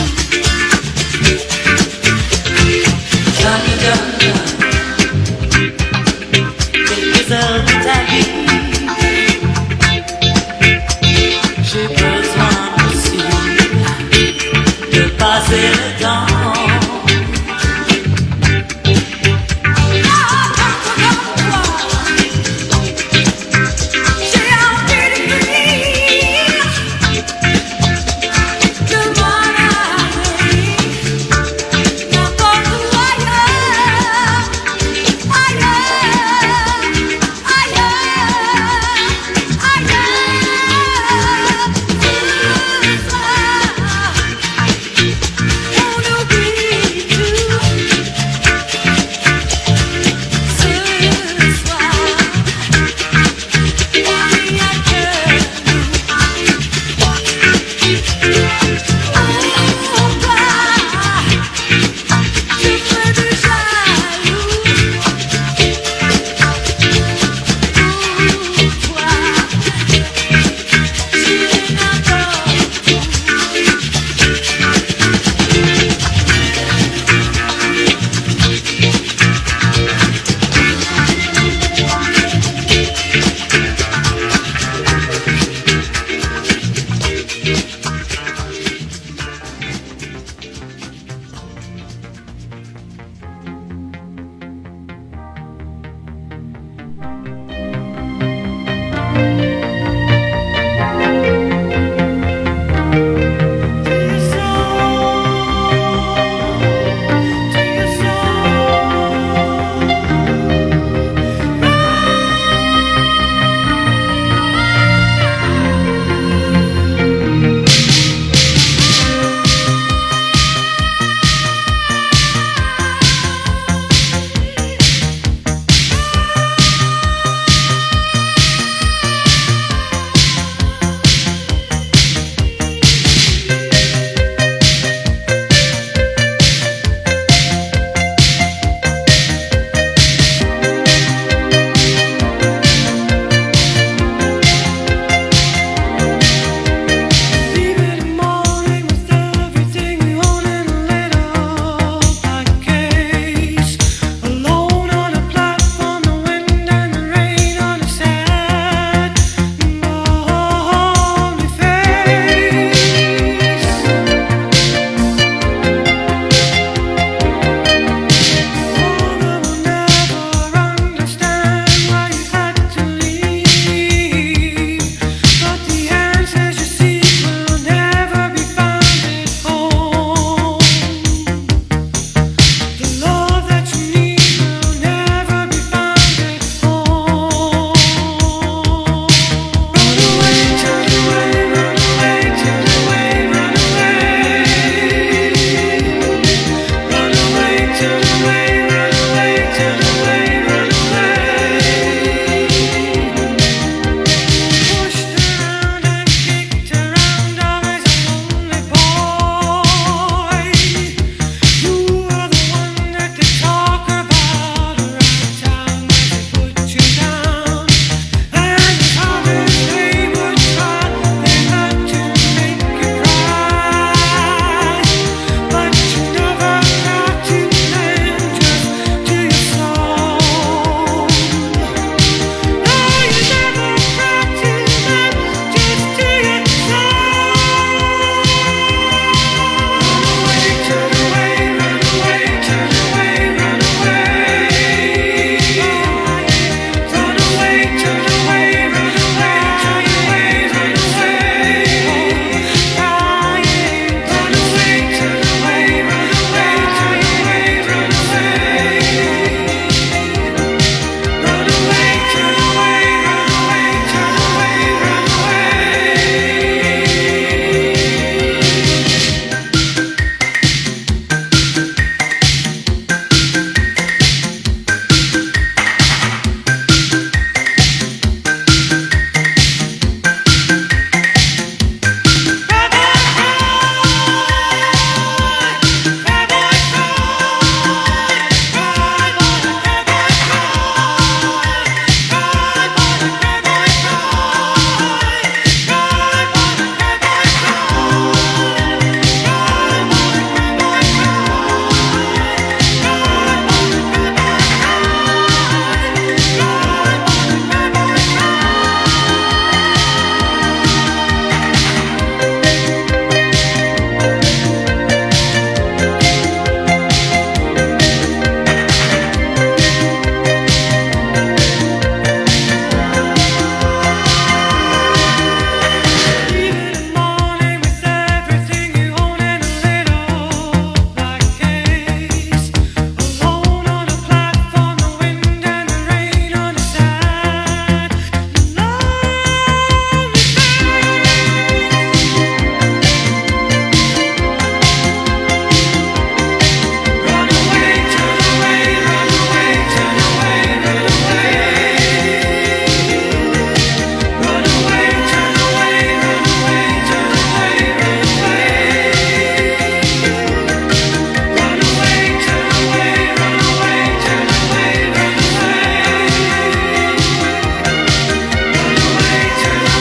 Donne, donne quelques heures de ta vie. J'ai besoin aussi de passer le temps. J'ai envie de fuir, de m'en aller, n'importe où ailleurs, ailleurs, ailleurs.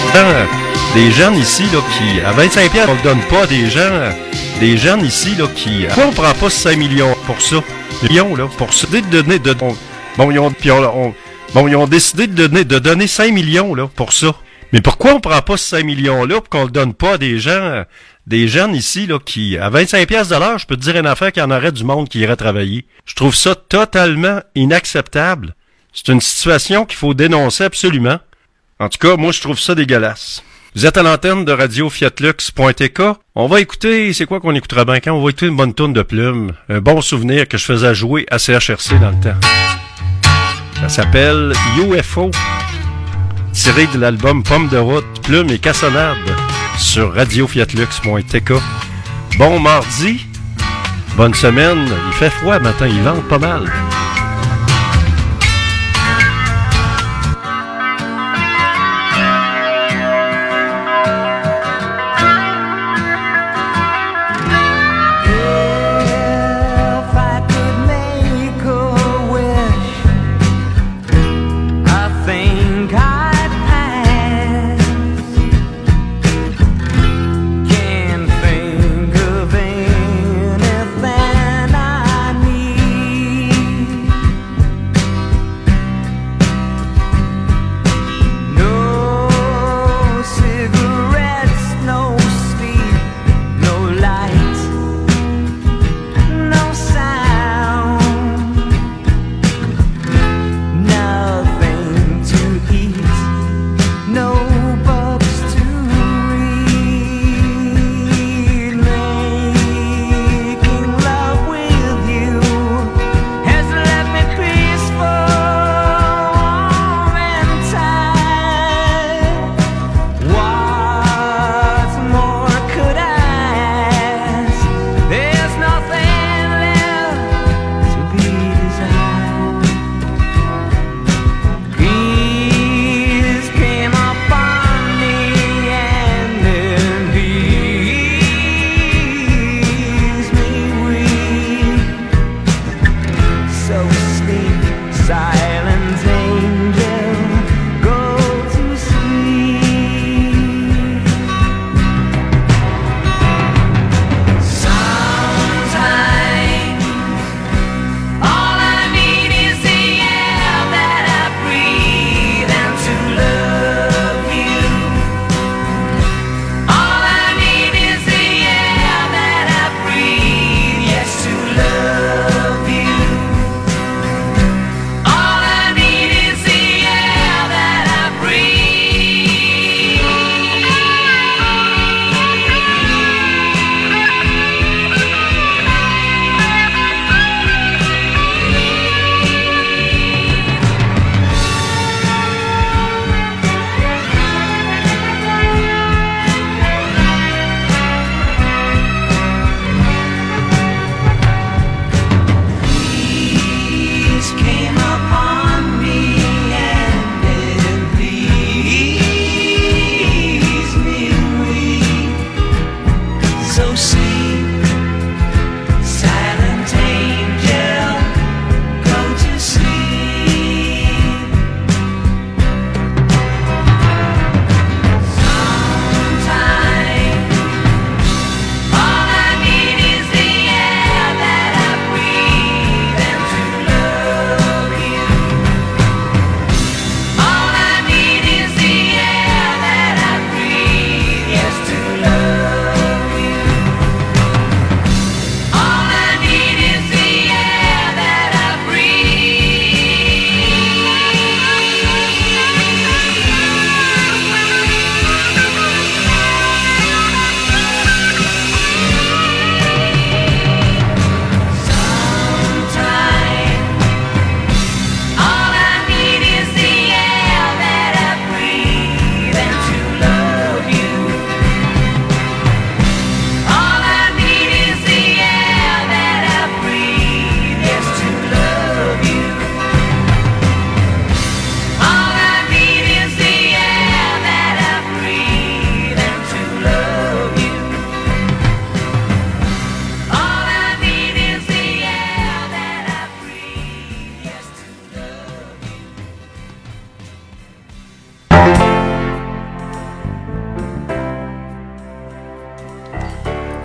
Euh, Des jeunes ici, là, qui, à vingt-cinq piastres, on le donne pas à des gens, des jeunes ici, là, qui, pourquoi on prend pas cinq millions pour ça? Millions, là, pour ça. De donner, de, on, bon, ils ont, puis on, on, bon, ils ont décidé de donner, de donner cinq millions, là, pour ça. Mais pourquoi on prend pas ce cinq millions-là pour qu'on le donne pas à des gens, des jeunes ici, là, qui, à vingt-cinq piastres de l'heure, je peux te dire une affaire qu'il y en aurait du monde qui irait travailler. Je trouve ça totalement inacceptable. C'est une situation qu'il faut dénoncer absolument. En tout cas, moi, je trouve ça dégueulasse. Vous êtes à l'antenne de radio fiat lux point t k. On va écouter, c'est quoi qu'on écoutera bien quand? On va écouter une bonne tourne de Plume. Un bon souvenir que je faisais jouer à C H R C dans le temps. Ça s'appelle U F O. Tiré de l'album Pomme de route, Plume et Cassonade sur radio fiat lux point t k. Bon mardi. Bonne semaine. Il fait froid matin, il vente pas mal. Anything I need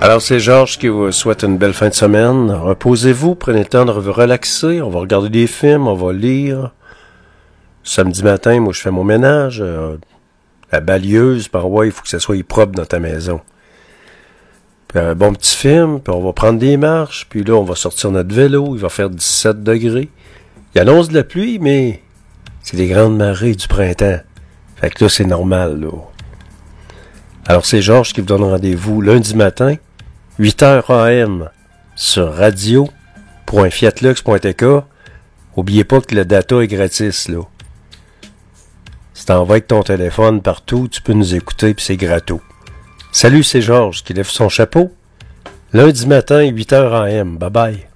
Alors, c'est Georges qui vous souhaite une belle fin de semaine. Reposez-vous, prenez le temps de vous relaxer. On va regarder des films, on va lire. Samedi matin, moi, je fais mon ménage. Euh, la balieuse, par ouais, il faut que ça soit propre dans ta maison. Puis un bon petit film, puis on va prendre des marches. Puis là, on va sortir notre vélo. Il va faire dix-sept degrés. Il annonce de la pluie, mais c'est les grandes marées du printemps. Fait que là, c'est normal, là. Alors, c'est Georges qui vous donne rendez-vous lundi matin, huit heures A M, sur radio point fiatlux point t k. Oubliez pas que le data est gratis, là. Si t'envoies avec ton téléphone partout, tu peux nous écouter, puis c'est gratos. Salut, c'est Georges qui lève son chapeau. Lundi matin, huit heures A M. Bye bye.